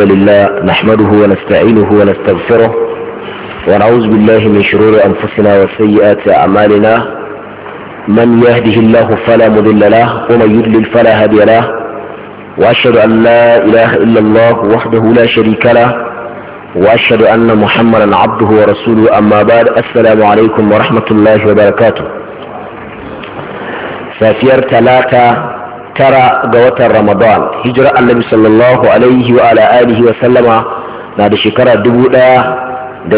لله نحمده ونستعينه ونستغفره ونعوذ بالله من شرور أنفسنا وسيئات أعمالنا من يهده الله فلا مضل له ومن يضلل فلا هادي له وأشهد أن لا إله إلا الله وحده لا شريك له وأشهد أن محمدا عبده ورسوله أما بعد السلام عليكم ورحمة الله وبركاته. سافير ثلاثة ترى قوة رمضان هجرة النبي صلى الله عليه وعلى آله وسلم نادي شكرا دبودا da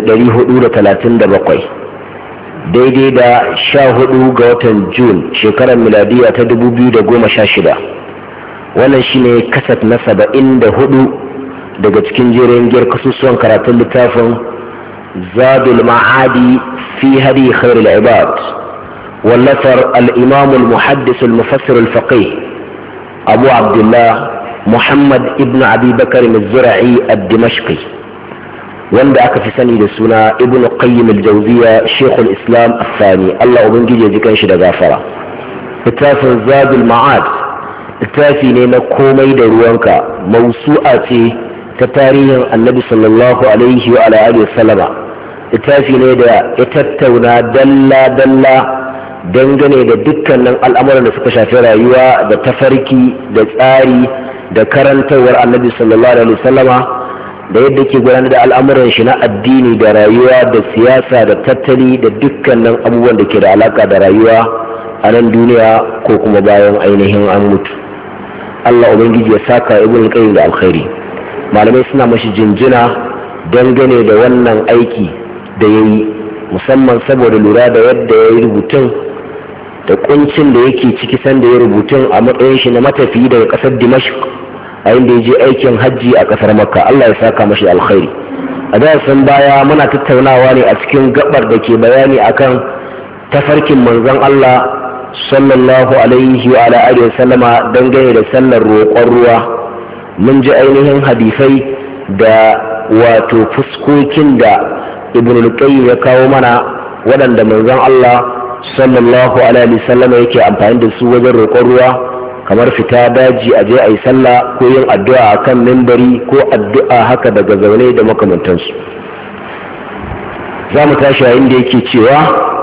437 daidai da 14 ga watan Jun shekarar miladiya ta 2016. Wannan shine kasat na 74 daga cikin jerin giyar kasusuwan karatun littafin Zadul Ma'adi fi hadi khairul ibad wallafar al-imam al-muhaddis al-mufassir al-faqih Abu Abdullah Muhammad ibn Abi Bakr al-Zura'i ad-Dimashqi, wanda aka fi sani da suna Ibn Qayyim al-Jawziyya Sheikhul Islam al-Thani. Allah ubangije jikan shi da gafara. Littafin Zadul Ma'ad littafi ne na komai da ruwanka, mausu'a ce ta tarihin Annabi sallallahu alaihi wa alihi wasallama. Littafi ne da ya tattauna dalla dangane da dukkanin al'amuran da suka shafi rayuwa da tafarki da tsari da karantarwar Annabi sallallahu alaihi wasallama, da yadda ke gudanar da al'amuran shi na addini da rayuwa da siyasa da tattali da dukkanin abubuwan da ke da alaka da rayuwa a nan duniya ko kuma bayan ainihin an mutu. Allah ubangiji ya saka ibn qayyim da alkhairi. Malamai suna mashi jinjina dangane da wannan aiki da yayi, musamman saboda lura da yadda yayi rubutun da kuncin da yake ciki sanda ya rubutun a matsayin shi na matafiyi daga kasar Dimashq a inda ya je aikin hajji a kasar Makka. Allah ya saka mashi alkhairi. A darasin baya muna tattaunawa ne a cikin gabar da ke bayani akan tafarkin manzon Allah sallallahu alaihi wa alihi wasallama dangane da sallar roƙon ruwa. Mun ji ainihin hadisai da wato fuskokin da Ibn al-Qayyim ya kawo mana waɗanda manzon Allah sallallahu alaihi wasallama yake amfani da su wajen roƙon ruwa, kamar fita daji a je a yi sallah ko yin addu'a a kan mimbari ko addu'a haka daga zaune da makamantansu. Za mu tashi yayin da yake cewa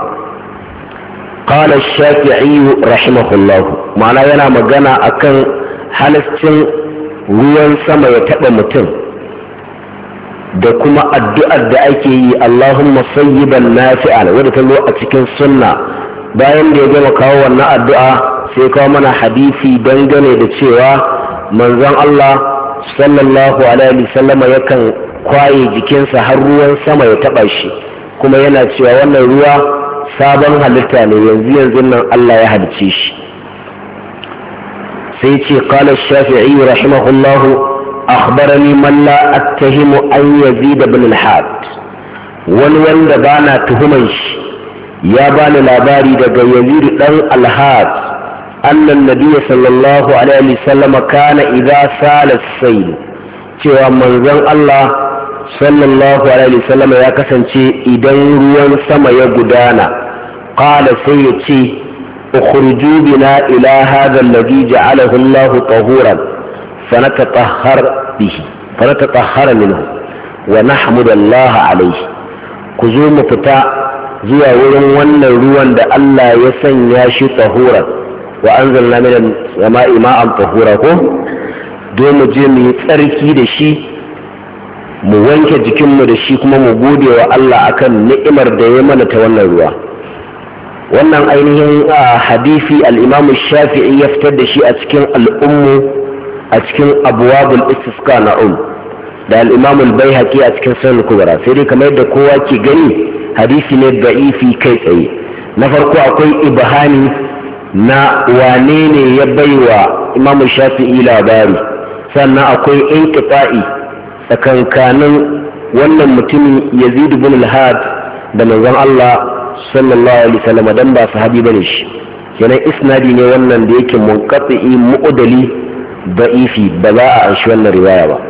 qala shafi'i rahimahullah, ma'ana yana magana akan halascin ruwan sama ya taɓa mutum da kuma addu'ar da ake yi Allahumma sayyiban nafi'an wadda ta zo a cikin sunna. Bayan da ya gama kawo wannan addu'a sai kawo mana hadisi dangane da cewa manzon Allah sallallahu alaihi wasallama yakan kwaye jikinsa har ruwan sama ya taba shi, kuma yana cewa wannan ruwa sabon halitta ne, yanzu nan Allah ya halice shi. sai ce qala shafi'i rahimahullahu akhbarani man la attahimu an yazid ibn al-had, wani wanda bana tuhuman shi ya bani labari daga yazid dan al-had أن النبي صلى الله عليه وسلم كان إذا سال السيل cewa manzon Allah sallallahu alaihi wasallam ya kasance idan ruwan sama ya gudana qala sai ya ce ukhruju bina ila hadha alladhi ja'alahu Allah tahuran fanatahhar minhu wa nahmud Allah alayhi. ku zo mu fita zuwa wurin wannan ruwan da Allah ya sanya shi tahuran wa anzalna minas sama'i ma'an tahura, ko don mu je mu yi tsarki da shi, mu wanke jikinmu da shi, kuma mu gode wa Allah akan ni'imar da ya mana ta wannan ruwa. Wannan ainihin hadisi al-Imam Shafi'i ya fitar da shi a cikin al-Ummu a cikin abwabul istisqa na'um, da al-Imam al-Baihaqi a cikin Sunan al-Kubra. Sai dai kamar yadda kowa ke gani hadisi ne da'ifi kai tsaye. Na farko akwai ibhani na wane ne ya baiwa Imam Shafi'i labari, sannan akwai inqita'i tsakankanin wannan mutumin Yazid ibn al-Had da manzon Allah sallallahu alaihi wasallam, dan ba sahabi bane shi. Kenan isnadi ne wannan da yake munqati'i mu'dali da'ifi, ba za a anshi wannan riwaya ba.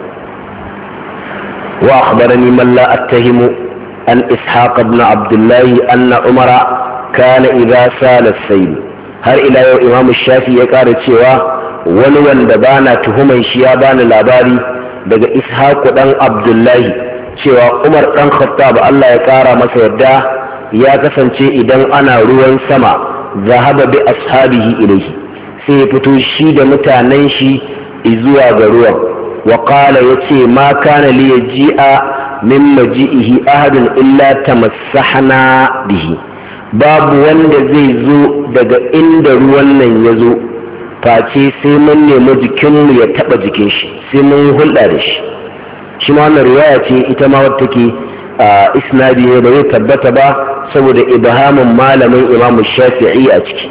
Wa akhbarani man la attahimu an Ishaq ibn Abdullah anna Umara kana idha sala as-sayl. Har ila yau Imam Shafi ya ƙara cewa wani wanda bana tuhuman shi ya bani labari daga Ishaq dan Abdullahi cewa Umar dan Khattab Allah ya kara masa yadda ya kasance idan ana ruwan sama zahaba bi ashabihi ilayhi sai ya fito shi da mutanen shi zuwa ga ruwan wa qala yace ma kana li yaji'a min maji'ihi ahadun illa tamassahna bihi babu wanda zai zo daga inda ruwan nan ya zo face sai mun nemi jikinmu ya taba jikin shi sai mun hulɗa da shi shi ma wannan riwaya ce ita ma wadda take isnadi ne da zai tabbata ba saboda ibhamin malamin Imam Shafi'i a ciki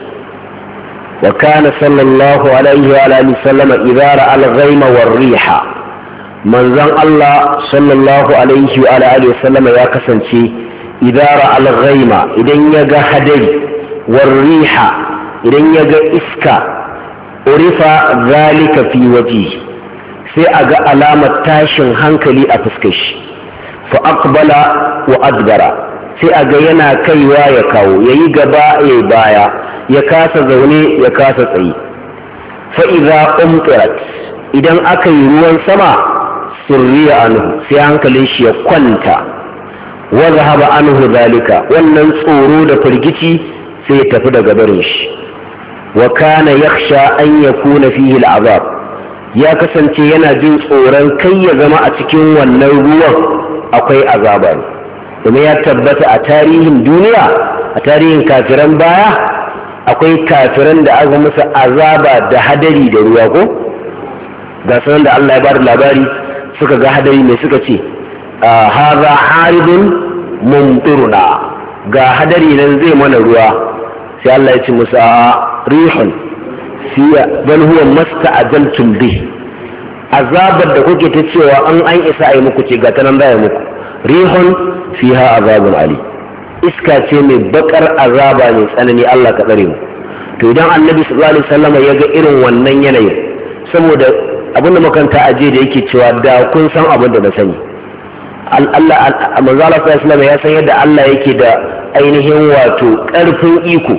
wa kana sallallahu alaihi wa alihi sallama idza ra'a al-ghayma war-riha manzon Allah sallallahu alaihi wa alihi sallama ya kasance idza ra'a al-ghayma idan ya ga hadari war-riha idan ya ga iska urifa zalika fi waji sai a ga alamar tashin hankali a fuskar shi fa aqbala wa adbara sai a ga yana kaiwa ya kawo yayi gaba ya baya ya kasa zaune ya kasa tsaye fa idza umtirat idan aka yi ruwan sama surriya anhu sai hankalin shi ya kwanta wa zahaba anhu zalika wannan tsoro da firgici sai ya tafi daga barin shi wa kana yakhsha an yakuna fihi al'azab ya kasance yana jin tsoron kai ya zama a cikin wannan ruwan akwai azaba ne kuma ya tabbata a tarihin duniya a tarihin kafiran baya akwai kafiran da aka musu azaba da hadari da ruwa ko ga sanan da Allah ya bada labari suka ga hadari mai suka ce hadha haridun mumtiruna ga hadari nan zai mana ruwa sai Allah ya ce musu rihun fiya bal huwa masta'ajaltum bih azabar da kuke ta cewa an isa ayi muku ce ga tanan baya muku rihun fiha azabun ali iska ce mai bakar azaba mai tsanani Allah ka tsare mu to idan annabi sallallahu alaihi wasallam ya ga irin wannan yanayin saboda abin da makanta aje da yake cewa da kun san abin da na sani Allah manzo Allah sallallahu alaihi wasallam ya san yadda Allah yake da ainihin wato karfin iko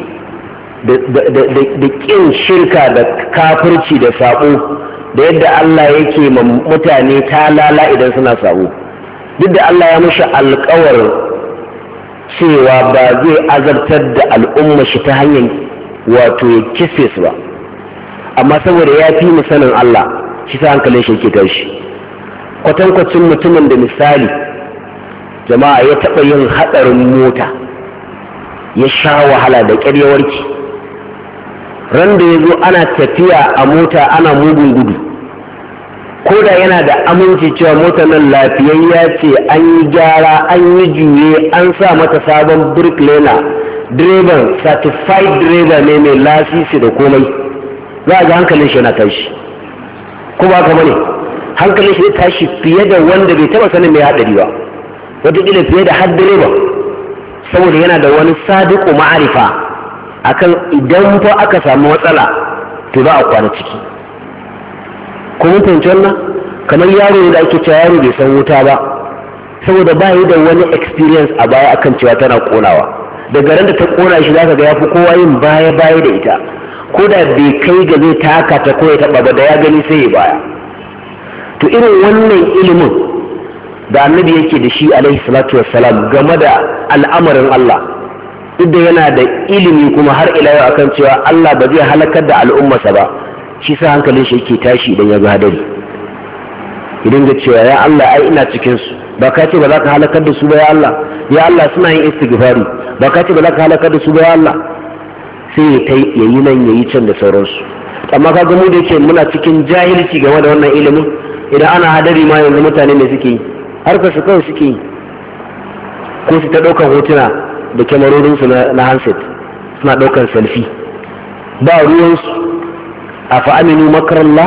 da ƙin shirka da kafirci da sabo da yadda Allah yake ma mutane talala idan suna sabo duk da Allah ya mushi alƙawar cewa ba zai azabtar da al'umma shi ta hanyar wato ya kisse su ba amma saboda ya fi mu sanin Allah shi sa hankalin shi yake tashi kwatankwacin mutumin da misali jama'a ya taɓa yin haɗarin mota ya sha wahala da ƙaryawarki ran da ya zo ana tafiya a mota ana mugun gudu ko da yana da aminci cewa motar nan lafiyayya ce an yi gyara an yi juye an sa mata sabon brake liner direban certified driver ne mai lasisi da komai za a ga hankalin shi yana tashi ko ba ka bane hankalin shi ya tashi fiye da wanda bai taba sanin mai hadari ba wataƙila fiye da har direba saboda yana da wani sadiku ma'arifa akan idan fa aka samu matsala to za a kwana ciki kuma fahimci wannan kamar yaro ne da ake cewa yaro bai san wuta ba saboda ba yi da wani experience a baya akan cewa tana konawa daga ran da ta kona shi zaka ga yafi kowa yin baya da ita ko da bai kai ga zai taka ta ko ya taba ba da ya gani sai ya baya to irin wannan ilimin da annabi yake da shi alaihi salatu wassalam game da al'amarin Allah duk da yana da ilimi kuma har ila yau akan cewa Allah ba zai halakar da al'ummarsa ba shi sa hankalin shi yake tashi idan ya ga hadari idan ga cewa ya Allah ai ina cikin su ba ka ce ba za ka halakar da su ba ya Allah suna yin istighfari ba ka ce ba za ka halakar da su ba ya Allah sai ya yi nan ya yi can da sauransu amma ka ga mu da yake muna cikin jahilci game da wannan ilimin idan ana hadari ma yanzu mutane ne suke yi harkar su kawai suke yi ko su ta ɗaukar hotuna da kyamarorinsu na handset suna ɗaukar selfie ba ruwansu a fa'aminu makarallah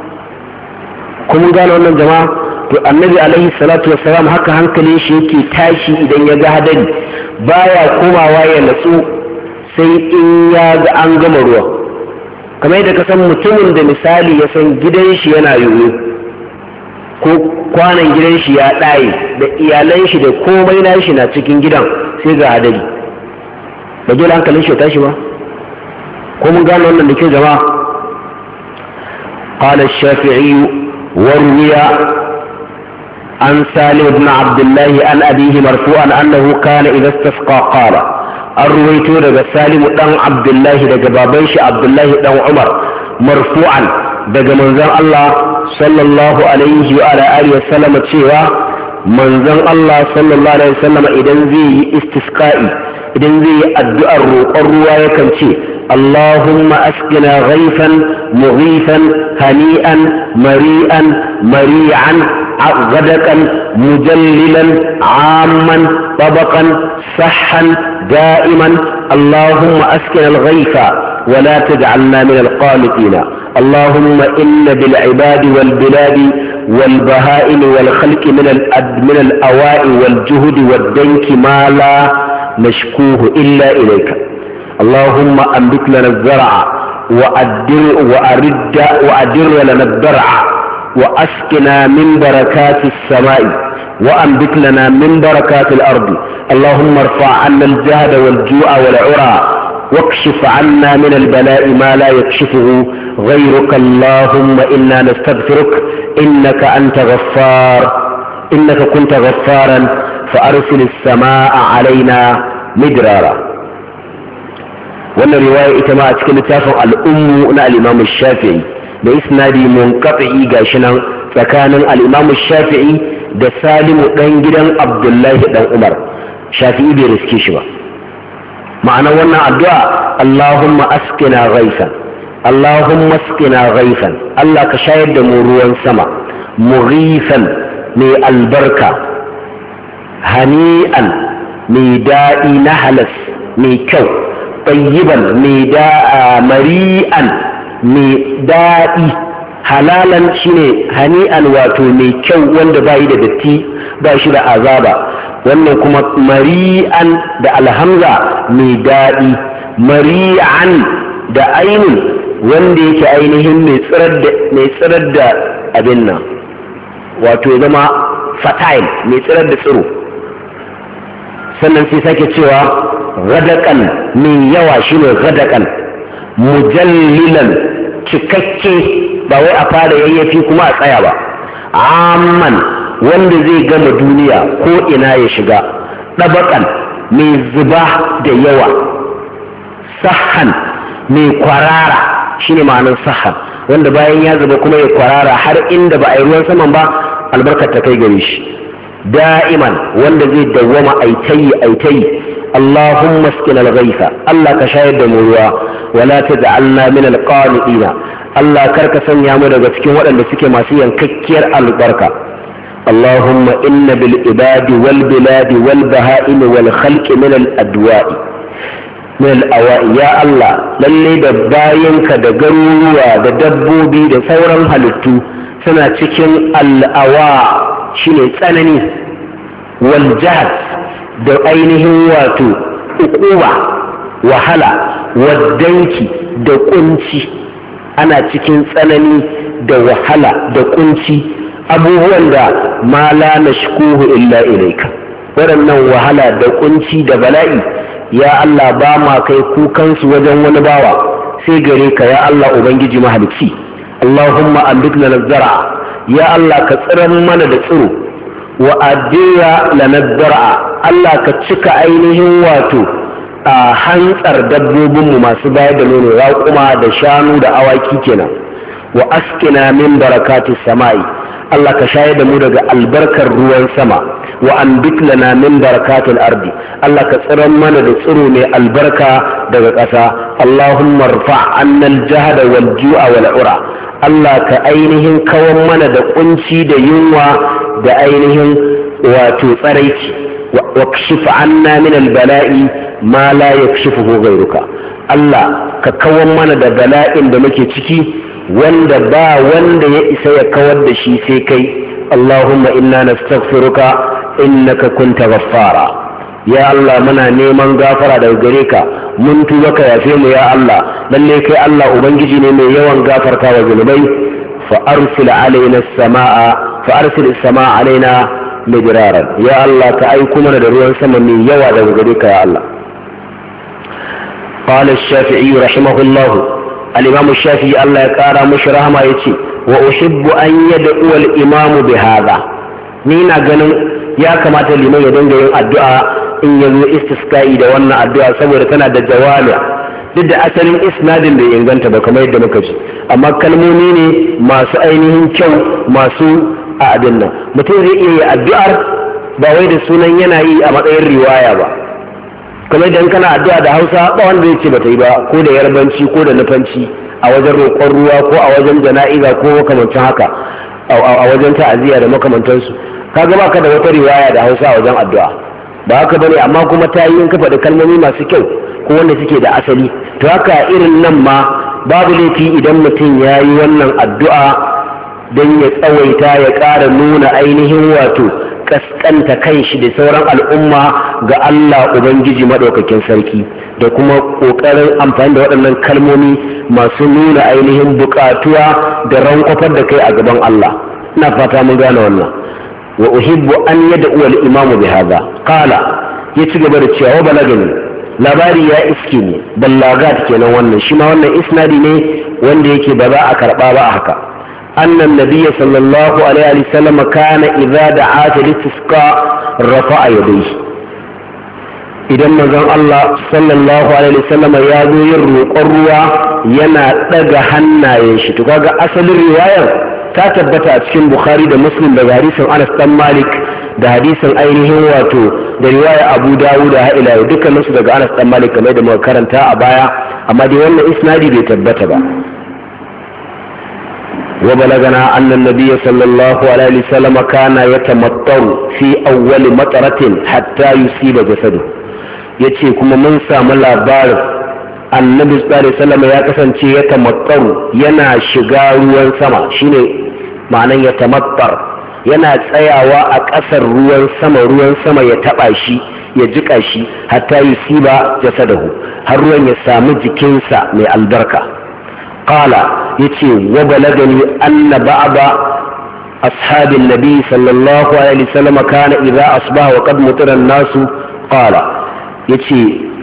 kuma gane wannan jama'a to annabi alaihi salatu wassalam haka hankalin shi yake tashi idan ya ga hadari baya komawa ya natsu sai in ya ga an gama ruwa kamar yadda ka san mutumin da misali ya san gidan shi yana yoyo ko kwanan gidan shi ya ɗaye da iyalan shi da komai na shi na cikin gidan sai ga hadari ba dole hankalin shi ya tashi ba ko mun gane wannan da kyau jama'a قال الشافعي وروي عن سالم بن عبد الله عن أبيه مرفوعا أنه كان إذا استسقى قال الرويت دغ سالم بن عبد الله دغ بابنش عبد الله بن عمر مرفوعا دغ منزل الله صلى الله عليه وعلى آله وسلم cewa manzon Allah sallallahu alaihi wasallam idan zai yi istisqa'i idan zai yi addu'ar roƙon ruwa yakan ce Allahumma asqina ghaifan mughifan hani'an mari'an mari'an غدقا مجللا عاما طبقا صحا دائما اللهم اسكن الغيث ولا تجعلنا من القانطين اللهم إن بالعباد والبلاد والبهائم والخلق من الأواء والجهد والدنك ما لا نشكوه إلا إليك اللهم أنبت لنا الزرع وأدر لنا الضرع وأسقنا من بركات السماء وأنبت لنا من بركات الأرض اللهم ارفع عنا الجهد والجوع والعرى واكشف عنا من البلاء ما لا يكشفه غيرك اللهم إنا نستغفرك إنك أنت غفار إنك كنت غفارا فأرسل السماء علينا مدرارا. wannan riwaya ita ma a cikin littafin al'ummu na al-Imam Shafi'i da isnadi munqati gashi nan tsakanin al-Imam Shafi'i da Salimu dan gidan Abdullahi dan Umar. Shafi'i bai riske shi ba. ma'ana wannan addu'a Allahumma asqina ghaifan Allahumma asqina ghaifan Allah ka shayar da mu ruwan sama mughifan mai albarka hani'an mai daɗi na halas mai kyau tayyiban mai mari'an mai daɗi halalan shine hani'an wato mai kyau wanda bayi da datti ba shi da azaba wannan kuma mari'an da alhamza mai daɗi mari'an da ainun wanda yake ainihin mai tsirar da abin nan wato ya zama fertile mai tsirar da tsiro sannan sai sake cewa gadakan mai yawa shine gadakan mujallilan cikakke ba wai a fara yayyafi kuma a tsaya ba amman wanda zai gama duniya ko ina ya shiga ɗabaƙan mai zuba da yawa sahan mai kwarara shine ma'anar sahan wanda bayan ya zuba kuma ya kwarara har inda ba a yi ruwan saman ba albarkar ta kai gare shi da'iman wanda zai dawwama aitayi Allahumma asqina al-ghaytha Allah ka shayar da mu ruwa wala taj'alna min al-qanitina Allah karka sanya mu daga cikin waɗanda suke masu yankakkiyar albarka اللهم إن بالعباد والبلاد والبهائم والخلق من الأدواء من الأواء يا الله للي دباينك دقروا ددبوبي دثورا هلتو سنة تكين الأواء شنو تسألني والجهد دعينهم واتو أقوى وهلا والدنك دقنتي أنا تكين تسألني دوهلا دقنتي abubuwan da ma la nashkuhu illa ilayka waɗannan wahala da kunci da bala'i ya Allah ba ma kai kukansu wajen wani bawa sai gare ka ya Allah ubangiji mahalicci Allahumma ambit lana zar'a ya Allah ka tsiran mana da tsiro wa adiya lana zar'a Allah ka cika ainihin wato a hantsar dabbobinmu masu bayar da nono raƙuma da shanu da awaki kenan wa askina min barakatis sama'i Allah ka shayar da mu daga albarkar ruwan sama wa anbit lana min barakatil ardi Allah ka tsiran mana da tsiro mai albarka daga ƙasa Allahumma rfa' anna al-jahda wal ju'a wal ura Allah ka ainihin kawan mana da kunci da yunwa da ainihin wato tsaraici wa kashif anna min al-bala'i ma la yakshifuhu ghayruka Allah ka kawan mana da bala'in da muke ciki wanda ba wanda ya isa ya kawar da shi sai kai Allahumma inna nastaghfiruka innaka kunta ghaffara ya Allah muna neman gafara daga gare ka mun tuba ka yafe mu ya Allah lalle kai Allah ubangiji ne mai yawan gafarta wa zunubai fa arsil alaina as-samaa alaina midraran ya Allah ka aiko mana da ruwan sama mai yawa daga gare ka ya Allah قال الشافعي رحمه الله الإمام الشافعي الله يقارى مش رحمه يتي وأحب أن يدعو الإمام بهذا ni na ganin ya kamata liman ya dinga yin addu'a in ya zo istisqa'i da wannan addu'a saboda tana da jawami duk da asalin isnadin bai inganta ba kamar yadda muka ji amma kalmomi ne masu ainihin kyau masu a abin nan mutum zai iya yi addu'ar ba wai da sunan yana yi a matsayin riwaya ba kamar idan kana addu'a da Hausa ba wanda zai ce bata yi ba ko da yarbanci ko da nufanci a wajen roƙon ruwa ko a wajen jana'iza ko makamancin haka a wajen ta'aziyya da makamantansu kaga baka da wata riwaya da Hausa a wajen addu'a ba haka bane amma kuma ta yi in ka faɗi kalmomi masu kyau ko wanda suke da asali to haka irin nan ma babu laifi idan mutum ya yi wannan addu'a don ya tsawaita ya ƙara nuna ainihin wato kaskanta kan shi da sauran al'umma ga Allah Ubangiji maɗaukakin sarki da kuma ƙoƙarin amfani da waɗannan kalmomi masu nuna ainihin buƙatuwa da rankwafar da kai a gaban Allah ina fata mun gane wannan wa uhibbu an yad'u al-imamu bi hadha qala ya ci gaba da cewa balagani labari ya iske ne ballagat kenan wannan shi ma wannan isnadi ne wanda yake ba za a karba ba haka annan nabiyyi sallallahu alaihi wa sallam kana idza da'a listisqa rafa'a yadayhi idan manzon Allah sallallahu alaihi wa sallam ya zo yin roƙon ruwa yana daga hannayen shi to kaga asalin riwayar ta tabbata a cikin Bukhari da Muslim da hadisin Anas dan Malik da hadisin ainihin wato da riwaya Abu Dawud da ila dukkanin su daga Anas dan Malik kamar da muka karanta a baya amma dai wannan isnadi bai tabbata ba wa balagana anna an-nabiy sallallahu alaihi wasallam kana yatamattaru fi awwal mataratin hatta yusiba jasadu yace kuma mun samu labarin annabi sallallahu alaihi wasallam ya kasance yatamattaru yana shiga ruwan sama shine ma'anan yatamattar yana tsayawa a ƙasar ruwan sama ya taɓa shi ya jiƙa shi hatta yusiba jasadahu har ruwan ya samu jikinsa mai albarka qala yace wa balagani anna ba'da ashabin nabi sallallahu alaihi wasallam kana idza asbaha wa qad mutira an-nasu qala yace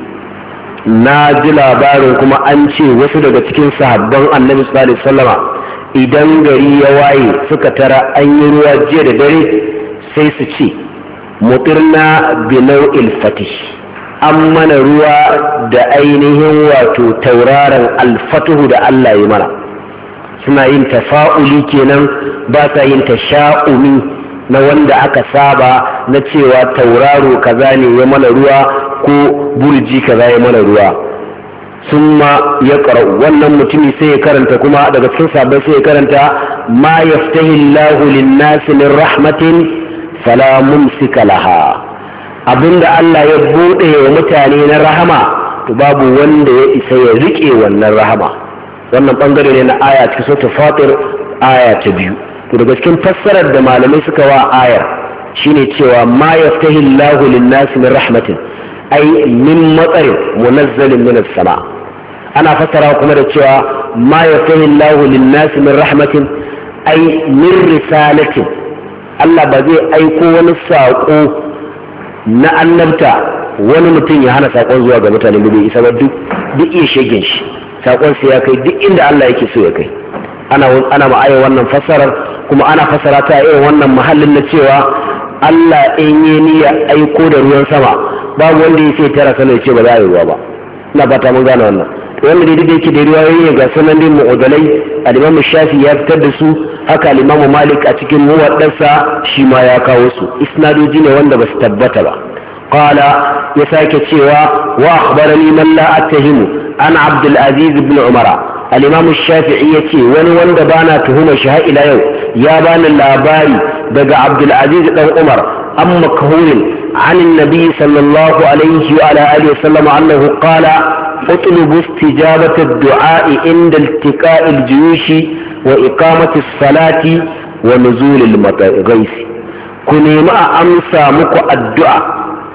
na ji labarin kuma an ce wasu daga cikin sahabban annabi sallallahu alaihi wasallama idan gari ya waye suka tara an yi ruwa jiya da dare sai su ce mutirna bi nau'il fatih an mana ruwa da ainihin wato tauraron alfatuhu da Allah ya mana suna yin tafa'uli kenan ba sa yin tasha'umi na wanda aka saba na cewa tauraro kaza ne ya mana ruwa ko burji kaza ya mana ruwa summa ya ƙara wannan mutumi sai ya karanta kuma daga cikin sabai sai ya karanta ma yaftahi Allahu lin-nasi min rahmatin fala mumsika laha abinda Allah ya bude wa mutane na rahama to babu wanda ya isa ya rike wannan rahama wannan bangare ne na aya cikin suratul fatir aya ta 2 to daga cikin fassarar da malamai suka wa ayar shine cewa ma yaftahi Allahu lin-nasi min rahmatin ai min matsarin munazzalin min as-sama ana fassara kuma da cewa ma yaftahi Allahu lin-nasi min rahmatin ai min risalatin Allah ba zai aiko wani sako na annabta wani mutum ya hana sakon zuwa ga mutane da bai isa ba duk iya shegen shi sakon sai ya kai duk inda Allah yake so ya kai ana ma'aya wannan fassarar kuma ana fassara ta irin wannan mahallin na cewa Allah in yi niyya aiko da ruwan sama babu wanda ya sai tara sanar ce ba za a yi ruwa ba ina fata mun gane wannan wanda dai da yake da riwayoyi ne ga sanan din mu'udalai al-Imam Shafi ya fitar da su haka al-Imam Malik a cikin muwaddarsa shi ma ya kawo su isnadoji ne wanda ba su tabbata ba qala ya sake cewa wa akhbarani man la attahimu an Abdul Aziz ibn Umar al-Imam Shafi'i yace wani wanda bana tuhuma shi har ila yau ya bani labari daga Abdul Aziz dan Umar amma makhurin عن النبي صلى الله عليه وعلى آله وسلم أنه قال اطلبوا استجابة الدعاء عند التقاء الجيوش وإقامة الصلاة ونزول الغيث كوني ما أمسى مكو الدعاء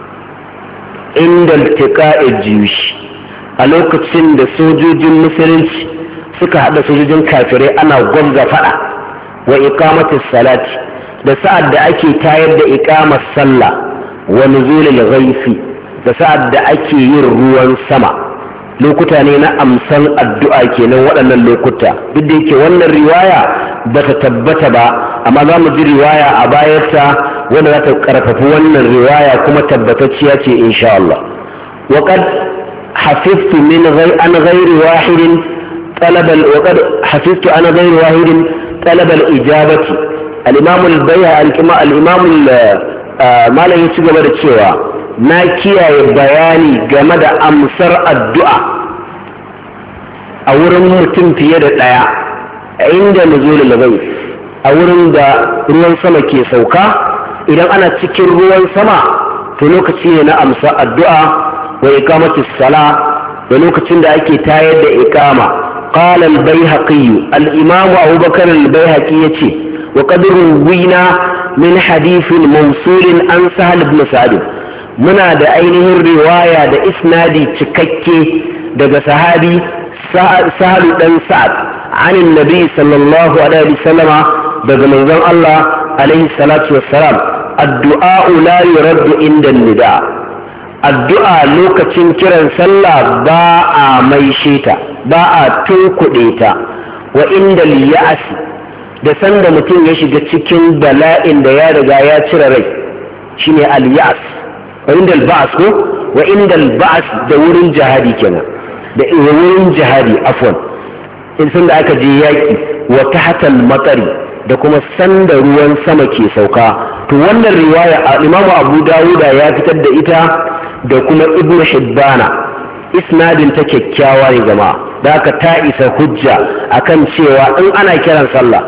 عند التقاء الجيوش ألوكت سند سوجوج المسلمين suka hada sojojin kafirai ana gwamza fada wa iqamatis salati da sa'ad da ake tayar da iqamar sallah wa nuzulil ghaifi da sa'ad da ake yin ruwan sama lokuta ne na amsan addu'a kenan waɗannan lokuta duk da yake wannan riwaya bata tabbata ba amma za mu ji riwaya a bayarta wanda za ta karfafi wannan riwaya kuma tabbatacciya ce insha Allah. wa qad hafiztu min an ghairi wahidin talab wa qad hafiztu an ghairi wahidin talab al-ijabati. al-imam al-bayhaqi al-imam malam ya ci gaba da cewa na kiyaye bayani game da amsar addu'a a wurin mutum fiye da ɗaya inda nuzulul ghaib, a wurin da ruwan sama ke sauka. idan ana cikin ruwan sama to lokaci ne na amsa addu'a wa iqamatis sala, da lokacin da ake tayar da iqama. qala al-bayhaqi al-imam abubakar al-bayhaqi yace wa qad ruwina min hadithin mawsulin an sahal ibn sa'd, muna da ainihin riwaya da isnadi cikakke daga sahabi sahal dan sa'd anin nabi sallallahu alaihi wasallama, daga manzon Allah alaihi salatu wassalam, addu'a la yuraddu inda nida, addu'a lokacin kiran sallah ba a maishe ta, ba a tunkuɗe ta. wa inda liya'asi, da sanda mutum ya shiga cikin bala'in da ya riga ya cire rai shine al-ya'as. wa inda al-ba'as ko wa inda al-ba'as da wurin jihadi kenan, da wurin jihadi afwan, in sanda aka je yaki. wa tahta al-matari, da kuma sanda ruwan sama ke sauka. to wannan riwaya Imam Abu Dawud ya fitar da ita da kuma Ibn Hibbana, isnadin ta kyakkyawa ne jama'a, da aka ta isa hujja akan cewa in ana kiran sallah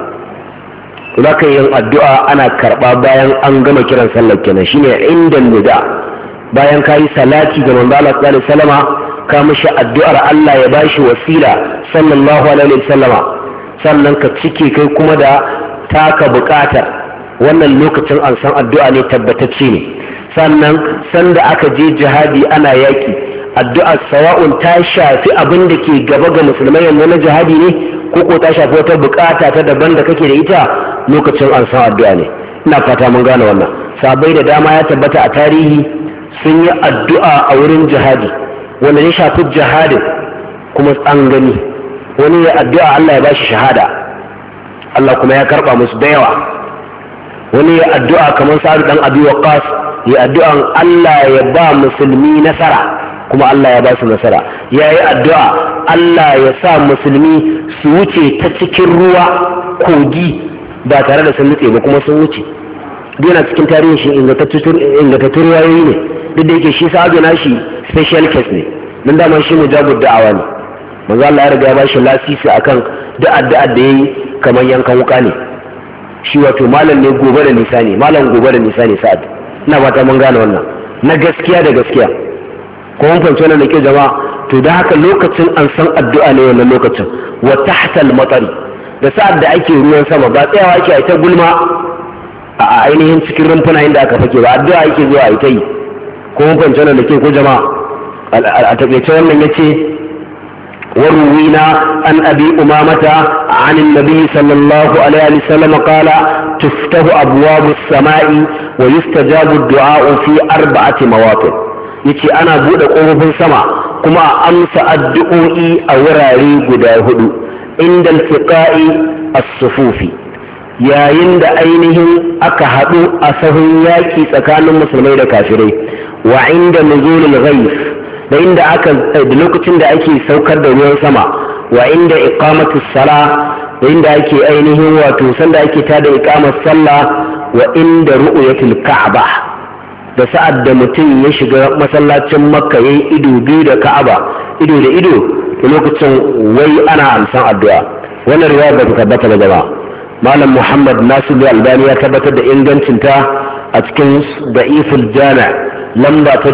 za ka yin addu'a ana karɓa bayan an gama kiran sallah kenan, shine inda nida, bayan ka yi salati ga manzo Allah sallallahu alaihi wasallama, ka mishi addu'ar Allah ya bashi wasila sallallahu alaihi wasallama, sannan ka cike kai kuma da taka bukatar. wannan lokacin an san addu'a ne tabbatacce ne. sannan sanda aka je jihadi ana yaki, addu'a sawa'un ta shafi abin da ke gaba ga musulmai yanzu na jihadi ne ko ta shafi wata bukata ta daban da kake da ita, lokacin an san addu'a ne. ina fata mun gane wannan. sabai da dama ya tabbata a tarihi sun yi addu'a a wurin jihadi wanda ya shafi jihadin kuma an gani. wani ya addu'a Allah ya bashi shahada, Allah kuma ya karba musu da yawa. wani ya addu'a kamar Sa'ad dan Abi Waqqas, ya addu'an Allah ya ba musulmi nasara kuma Allah ya ba su nasara. yayi addu'a Allah ya sa musulmi su wuce ta cikin ruwa kogi ba tare da sun nutse ba kuma sun wuce. yana cikin tarihin shi ingantattun ruwayoyi ne, duk da yake shi Sa'ad na shi special case ne, nan dama shi mujabud da'awa ne. manzo Allah ya riga ya bashi lasisi akan duk addu'ar da yayi kamar yankan wuka ne. shi wato malam ne gobe da nisa ne, malam gobe da nisa ne Sa'ad. ina fata mun gane wannan, na gaskiya da gaskiya. ko mun fahimci wannan da ke jama'a. to da haka lokacin an san addu'a ne wannan lokacin. wa tahta al-matari, da sa'ad da ake ruwan sama ba tsayawa ake a ita gulma a ainihin cikin rumfuna inda aka fake ba, addu'a ake zuwa a ita yi. ko mun fahimci wannan da ke ko jama'a. a takaice wannan yace وروينا عن أبي أمامة عن النبي صلى الله عليه وسلم قال تفتح أبواب السماء ويستجاب الدعاء في 4 مواطن. yace ana bude kofofin sama kuma amsa addu'o'i a wurare guda 4. inda iltiqa'i as-sufufi, yayin da ainihin aka haɗu a sahun yaki tsakanin musulmai da kafirai. wa inda nuzulul ghayth, da inda da lokacin da ake saukar da ruwan sama. wa inda iqamatus sala, da inda ake ainihin wato sanda ake tada iqamar sallah. wa inda ru'yatul ka'aba, da sa'ad da mutum ya shiga masallacin makka yayi ido biyu da ka'aba, ido da ido, da lokacin wai ana amsan addu'a. wannan riwaya ba ta tabbata ba jama'a. malam Muhammad Nasir Albani ya tabbatar da ingancinta a cikin da'iful jami' lamba ta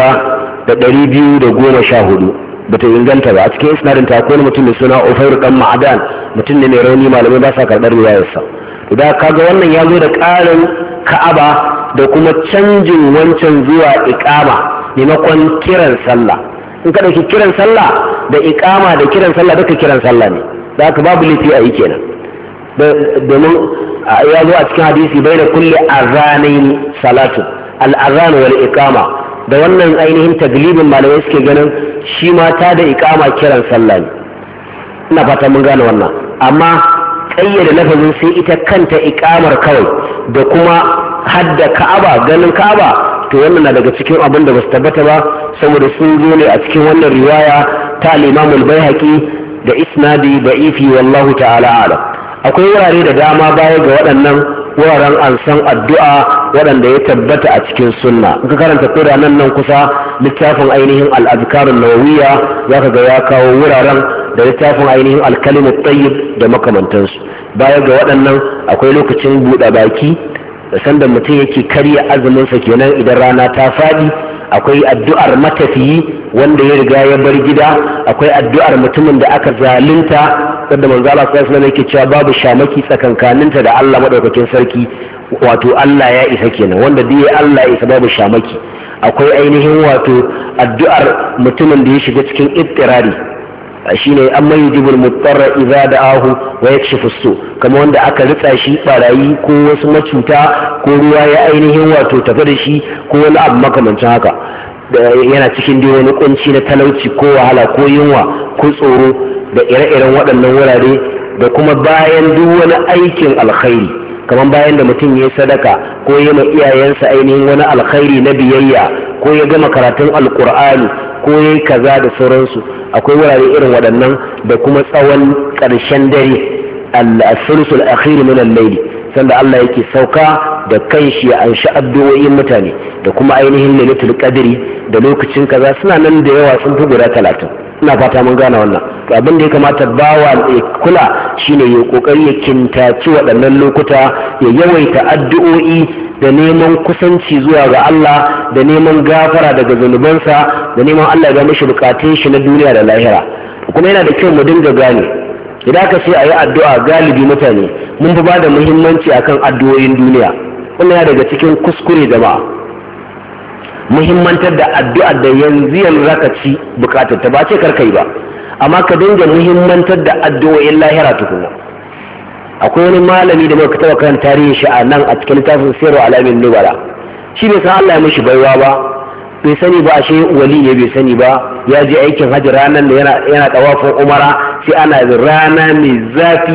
6214. bata inganta ba. a cikin isnadin ta akwai mutum mai suna Ufayr dan Ma'adan, mutum ne mai rauni, malamai ba sa karɓar riwayarsa. to da kaga wannan ya zo da ƙarin Ka'aba da kuma canjin wancan zuwa iqama maimakon kiran sallah. in ka dauki kiran sallah da iqama da kiran sallah duka kiran sallah ne, da haka babu laifi a yi kenan. domin ya zo a cikin hadisi bai da kulle azanain salatu, al-azan wal iqama. da wannan ainihin taglibin malamai suke ganin shi ma ta da iqama kiran sallah ne. ina fata mun gane wannan. amma kayyade lafazin sai ita kanta iqamar kawai da kuma hadda ka'aba ganin ka'aba to wannan na daga cikin abin da basu tabbata ba saboda sun zo ne a cikin wannan riwaya ta al-Imam al-Baihaqi da isnadi da'ifi wallahu ta'ala a'lam. akwai wurare da dama baya ga waɗannan wuraren ansan addu'a waɗanda ya tabbata a cikin sunna. in ka karanta koda nan kusa littafin ainihin al-azkarun nawawiyya zaka ga ya kawo wuraren da littafin ainihin al-kalimut tayyib da makamantansu. baya ga waɗannan akwai lokacin buɗe baki da sanda mutum yake karya azuminsa kenan idan rana ta faɗi. akwai addu'ar matafiyi wanda ya riga ya bar gida. akwai addu'ar mutumin da aka zalunta wanda manzo Allah sallallahu alaihi wasallam yake cewa babu shamaki tsakankaninta da Allah madaukakin sarki, wato Allah ya isa kenan, wanda dai Allah ya isa babu shamaki. akwai ainihin wato addu'ar mutumin da ya shiga cikin ittirari, shine amma yujibul mutarra idza da'ahu wa yakshifu su, kamar wanda aka ritsa shi barayi ko wasu macuta ko ruwa ya ainihin wato tafi da shi ko wani abu makamancin haka, yana cikin dai wani kunci na talauci ko wahala ko yunwa ko tsoro da ire-iren waɗannan wurare. da kuma bayan duk wani aikin alkhairi, kamar bayan da mutum ya sadaka ko ya ma iyayensa ainihin wani alkhairi na biyayya ko ya gama karatun alkur'ani ko ya yi kaza da sauransu. akwai wurare irin waɗannan da kuma tsawon ƙarshen dare al-thuluthul akhir min al-layl, sanda Allah yake sauka da kanshi ya anshi addu'o'in mutane, da kuma ainihin lailatul qadri da lokacin kaza suna nan da yawa sun fi guda 30. ina fata mun gane wannan. to abin da ya kamata bawa ya kula shine ya kokari ya kintaci waɗannan lokuta, ya yawaita addu'o'i da neman kusanci zuwa ga Allah, da neman gafara daga zunubansa, da neman Allah ya mishi bukatun shi na duniya da lahira. kuma yana da kyau mu dinga gane idan aka ce ayi addu'a, galibi mutane mun fi bada muhimmanci akan addu'o'in duniya. wannan yana daga cikin kuskure jama'a, muhimmantar da addu'a da yanzu zaka ci bukatar ta ba ce karka yi ba, amma ka dinga muhimmantar da addu'o'in lahira tukuna. akwai wani malami da muka taba kan tarihin shi a nan a cikin littafin Sirru Alamin Nubala. shi bai san Allah ya mishi baiwa ba, bai sani ba, ashe wali ne bai sani ba. ya je aikin hajji ranar da yana tawafin umara, sai ana rana mai zafi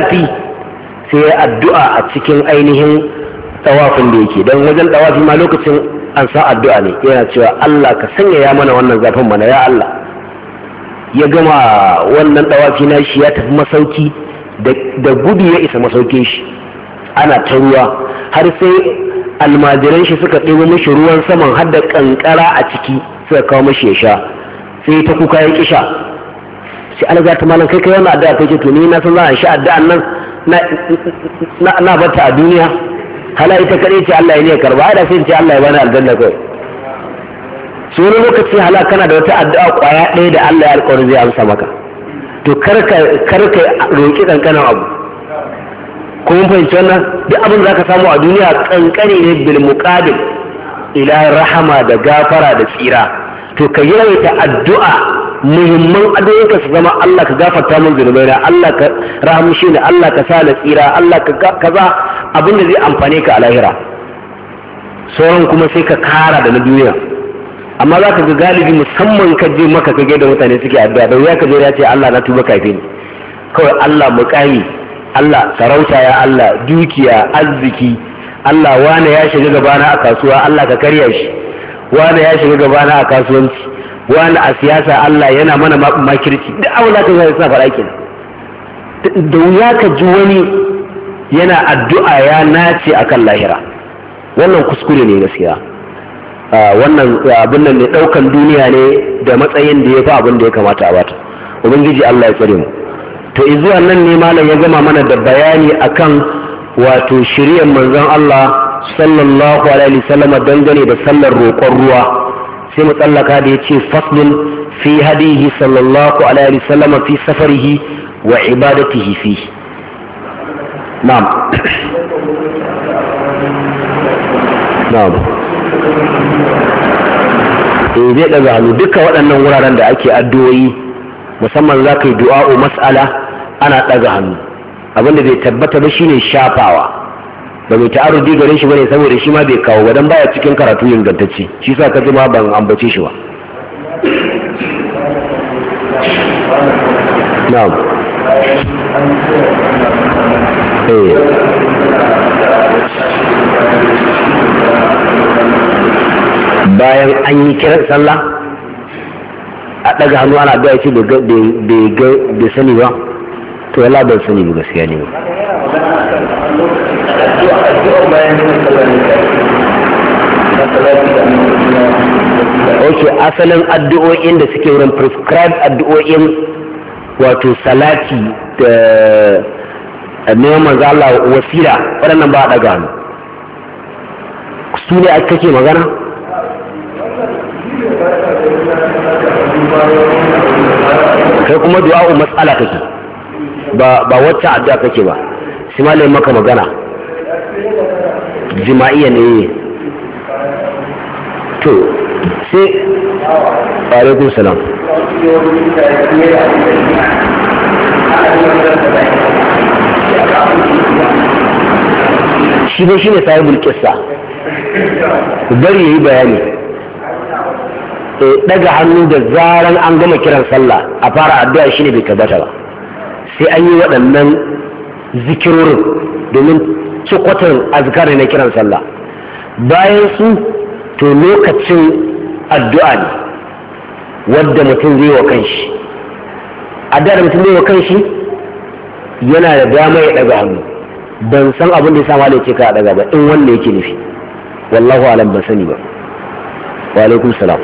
sai ya addu'a a cikin ainihin tawafin da yake, don wajen tawafi ma lokacin an sa addu'a ne, yana cewa Allah ka sanya ya mana wannan zafin mana ya Allah. ya gama wannan tawafi na shi ya tafi masauki, da gudu ya isa masaukin shi, ana ta ruwa har sai almajiran shi suka ɗebo mashi ruwan saman har da kankara a ciki suka kawo mashi ya sha, sai ta kuka ya kisha. sai alga ta malam kai wannan addu'a kai ce to ni na san za a sha addu'an nan na bata a duniya, hala ita kadai ce Allah ya ne karba, ai da sai ce Allah ya bani aljanna kai. so wani lokaci hala kana da wata addu'a kwaya ɗaya da Allah ya alƙawarin zai amsa maka, to karka roƙi kankanin abu. kuma fahimci wannan, duk abin da zaka samu a duniya kankani ne bil muqabil ila rahama da gafara da tsira. to ka yawaita addu'a, muhimman addu'o'inka su zama Allah ka gafarta min zunubaina, Allah ka rahamshe ni, Allah ka sa na tsira, Allah ka kaza, abin da zai amfane ka a lahira. sauran kuma sai ka kara da na duniya. amma za ka ga galibi musamman ka je maka kage da mutane suke addu'a, da wuya ka je ya ce Allah na tuba kafe ni, kawai Allah muƙami, Allah sarauta, ya Allah dukiya, arziki, Allah wane ya shiga gabana a kasuwa, Allah ka karya shi, wane ya shiga gabana a kasuwanci, wane a siyasa, Allah yana mana makirci. duk abin da ka zai sa fara kenan. da wuya ka ji wani yana addu'a ya nace akan lahira. wannan kuskure ne gaskiya. wannan abin nan ne, daukan duniya ne da matsayin da ya fi abin da ya kamata a bata. ubangiji Allah ya tsare mu. to izuwa nan ne malam ya gama mana da bayani akan wato shiriyar manzon Allah sallallahu alaihi wasallam dangane da sallar roƙon ruwa. sai mu tsallaka da yace faslun fi hadihi sallallahu alaihi wasallam fi safarihi wa ibadatihi fi. na'am zai daga hannu duka waɗannan wuraren da ake addu'o'i, musamman za ka yi du'a'u mas'ala, ana ɗaga hannu. abinda bai tabbata ba shine shafawa, ba mai ta'arudi gare shi bane saboda shi ma bai kawo wadan baya cikin karatu ingantacce, shi sa ka ji ma ban ambace shi ba. na'am bayan an yi kiran sallah a ɗaga hannu ana addu'a ce bai sani ba, to wala ban sani ba gaskiya ne. Ok, asalin addu'o'in da suke wurin prescribed addu'o'in wato salati da neman manzo Allah wasila waɗannan ba a ɗaga hannu, su ne kake magana? Kai kuma du'a'u matsala kake ba wacce addu'a kake ba, sai malai maka magana jima'iyya ne. to sai alaikum salam. shi ne sahibul qissa, bari yayi bayani. Daga hannu da zaran an gama kiran sallah a fara addu'a shine bai tabbata ba, sai an yi waɗannan zikirorin domin cikwatar azkar na kiran sallah. Bayan su to lokacin addu'a ne wadda mutum zai wa kanshi, addu'a da mutum zai wa kanshi yana da dama ya daga hannu. Ban san abin da ya sa malai ce ka daga ba, in wanda yake nufi wallahu alam, ban sani ba. Wa alaikum salam.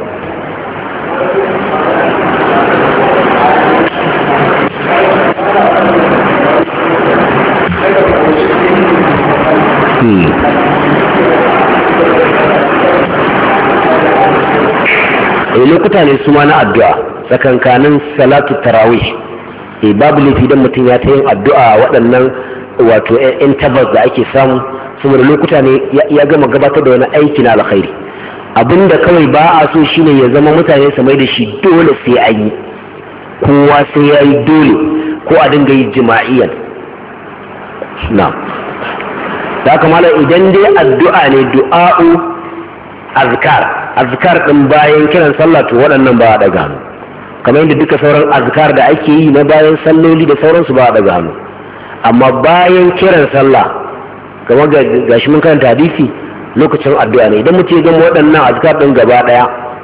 Lokuta ne su ma na addu'a tsakankanin salatu tarawih. Babu laifi don mutum ya ta yin addu'a waɗannan wato intervals da ake samu, saboda lokuta ne ya gama gabatar da wani aiki na alkhairi. Abinda kawai ba a so shine ya zama mutane su mai da shi dole sai an yi, kowa sai ya yi dole, ko a dinga yi jima'iyan. Na da kamala idan dai addu'a ne du'a'u azkar din bayan kiran sallah, to waɗannan ba a daga hannu, kamar yadda duka sauran azkar da ake yi na bayan salloli da sauransu ba a daga hannu. Amma bayan kiran sallah, kamar gashi mun karanta hadisi, lokacin addu'a ne. Idan mutum ya gama waɗannan azkar din gaba ɗaya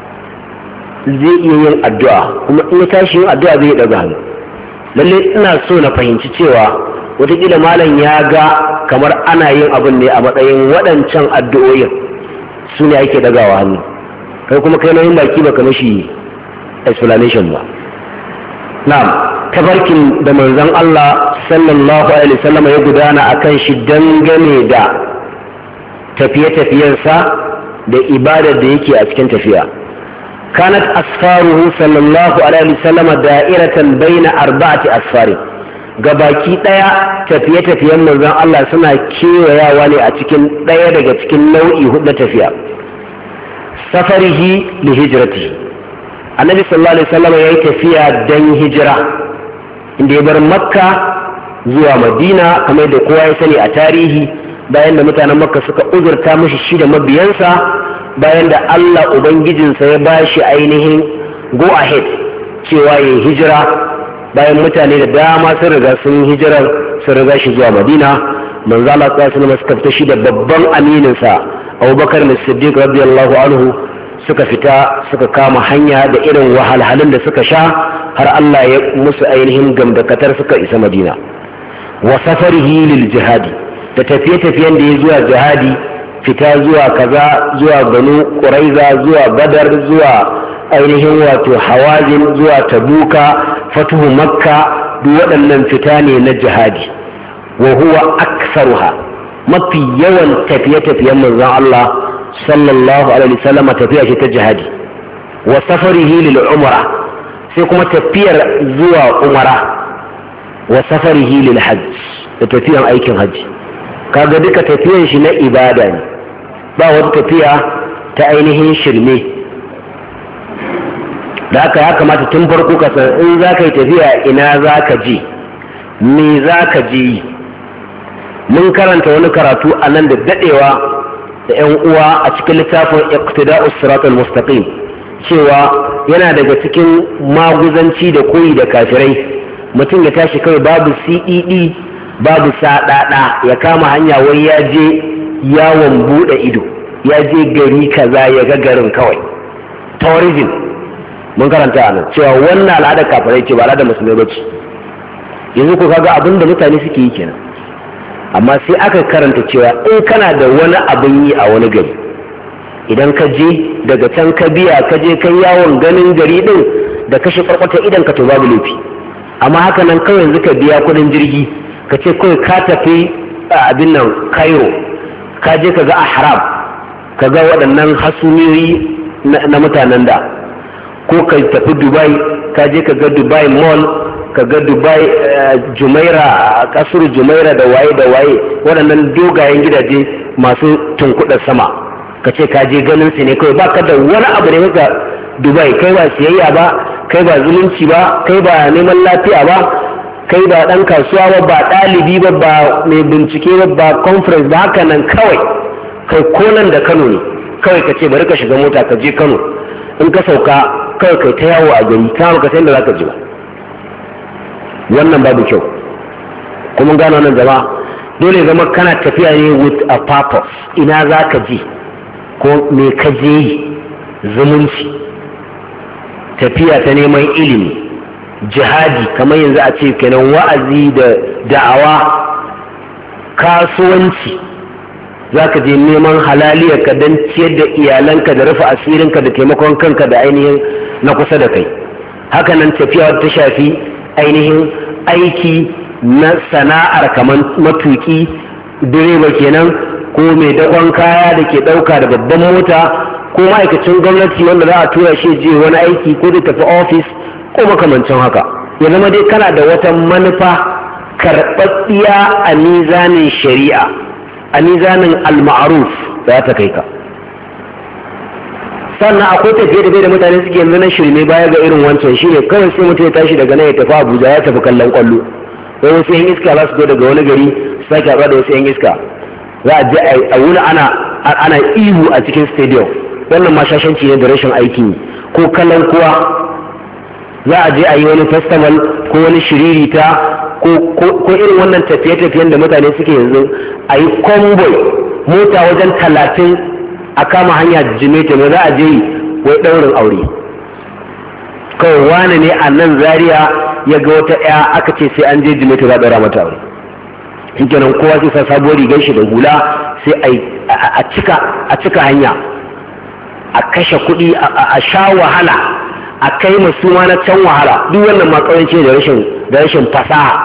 zai iya yin addu'a, kuma in ya tashi yin addu'a zai daga hannu. Lalle ina so na fahimci cewa wataƙila malam ya ga kamar ana yin abin ne a matsayin waɗancan addu'o'in su ne ake dagawa hannu, kai kuma kai nauyin baki baka mashi explanation ba. Na'am, tabarkin da manzon Allah sallallahu alaihi wasallam ya gudana akan shi dangane da tafiye-tafiyensa da ibadar da yake a cikin tafiya. Kanat asfaruhu sallallahu alaihi wasallam da'iratan baina arba'ati asfarin. Gabaki daya tafiye-tafiyen manzon Allah suna kewayawa ne a cikin daya daga cikin nau'i hudu tafiya. Safarihi li hijratihi, annabi sallallahu alaihi wasallam yayi tafiya dan hijira, inda ya bar makka zuwa madina, kamar da kowa ya sani a tarihi, bayan da mutanen makka suka uzurta mishi shi da mabiyansa, bayan da Allah ubangijinsa ya bashi ainihin go ahead cewa yayi hijira, bayan mutane da dama sun riga sun hijirar sun riga shi zuwa madina. Manzo Allah sallallahu alaihi wasallam suka fita shi da babban amininsa Abubakar as-Siddiq radiyallahu anhu, suka fita suka kama hanya da irin wahalhalun da suka sha har Allah ya musu ainihin gamdakatar suka isa madina. Wa safarihi lil jihadi, da tafiye-tafiyen da ya zuwa jihadi, fita zuwa kaza, zuwa Banu Quraiza, zuwa Badar, zuwa ainihin wato Hawazin, zuwa Tabuka, fatuhu Makka, duk waɗannan fita ne na jihadi. Wa huwa aktsaruha, mafi yawan tafiye-tafiyen manzon Allah sallallahu alaihi wasallam tafiya ce ta jihadi. Wa safarihi lil umra, sai kuma tafiyar zuwa umara. Wa safarihi lil hajj, da tafiyan aikin hajji. Kaga duka tafiyan shi na ibada ne, ba wata tafiya ta ainihin shirme. Da haka ya kamata tun farko ka san in za ka yi tafiya ina za ka je, me za ka je. Mun karanta wani karatu a nan da daɗewa da 'yan uwa a cikin littafin iqtida'us siratal mustaqim, cewa yana daga cikin maguzanci da koyi da kafirai mutum ya tashi kawai babu cdd babu saɗaɗa ya kama hanya wai ya je yawon buɗe ido, ya je gari kaza ya ga garin kawai, tourism. Mun karanta a nan cewa wannan al'adar kafirai ce ba al'adar musulmai ba ce. Yanzu ko kaga abin da mutane suke yi kenan, amma sai aka karanta cewa in kana da wani abin yi a wani gari, idan ka je daga can ka biya ka je kai yawon ganin gari din da kashe farkwata idan ka to babu laifi. Amma haka nan kawai yanzu ka biya kudin jirgi ka ce kawai ka tafi abin nan Cairo, ka je ka ga Ahram, ka ga waɗannan hasumiyoyi na mutanen da, ko ka tafi Dubai, ka je ka ga Dubai Mall, ka ga Dubai Jumaira, kasur Jumaira da waye waɗannan dogayen gidaje masu tunkuɗar sama, ka ce ka je ganin su ne kawai, ba ka da wani abu ne ga Dubai, kai ba siyayya ba, kai ba zulunci ba, kai ba neman lafiya ba, kai ba ɗan kasuwa ba, ba ɗalibi ba, ba mai bincike ba, ba conference ba, haka nan kawai kai konan da Kano ne kawai ka ce bari ka shiga mota ka je Kano, in ka sauka kawai kai ta yawo a gari kama ka san da za ka ji ba. Wannan babu kyau. Kuma gano nan jama'a, dole zama kana tafiya ne with a purpose. Ina za ka ji ko me ka je yi? Zumunci, tafiya ta neman ilimi, jihadi kamar yanzu a ce kenan wa'azi da da'awa, kasuwanci, za ka je neman halaliyarka don ciyar da iyalanka da rufe asirinka da taimakon kanka da ainihin na kusa da kai. Hakanan tafiya ta shafi ainihin aiki na sana'ar kamar matuki, direba kenan, ko mai dakon kaya da ke ɗauka da babban mota, ko ma'aikacin gwamnati wanda za a tura shi je wani aiki ko da tafi ofis ko makamancin haka. Ya zama dai kana da wata manufa karɓaɓɓiya a mizanin shari'a, a mizanin al-ma'ruf za ta kai ka. Sannan akwai tafiye da mutane suke yanzu na shirme baya ga irin wancan, shine kawai sai mutum ya tashi daga nan ya tafi Abuja, ya tafi kallon kwallo, sai wasu yan iska za su zo daga wani gari su sake haɗuwa da wasu yan iska, za a je a wuni ana ihu a cikin stadium. Wannan ma shashanci ne da rashin aiki, ko kallon kuwa za a je a yi wani festival ko wani shiririta ko irin wannan tafiye-tafiyen da mutane suke yanzu, a yi convoy mota wajen 30 a kama hanya jimeta mai za a je yi wai ɗaurin aure. Kawai wane ne a nan Zaria ya ga wata ya aka ce sai an je jimeta za a ɗaura mata aure, shikenan kowa sai sa sabuwar rigar shi da hula sai a cika hanya, a kashe kuɗi, a sha wahala, a kai masu ma na can wahala. Duk wannan ma ƙawanci da rashin fasaha.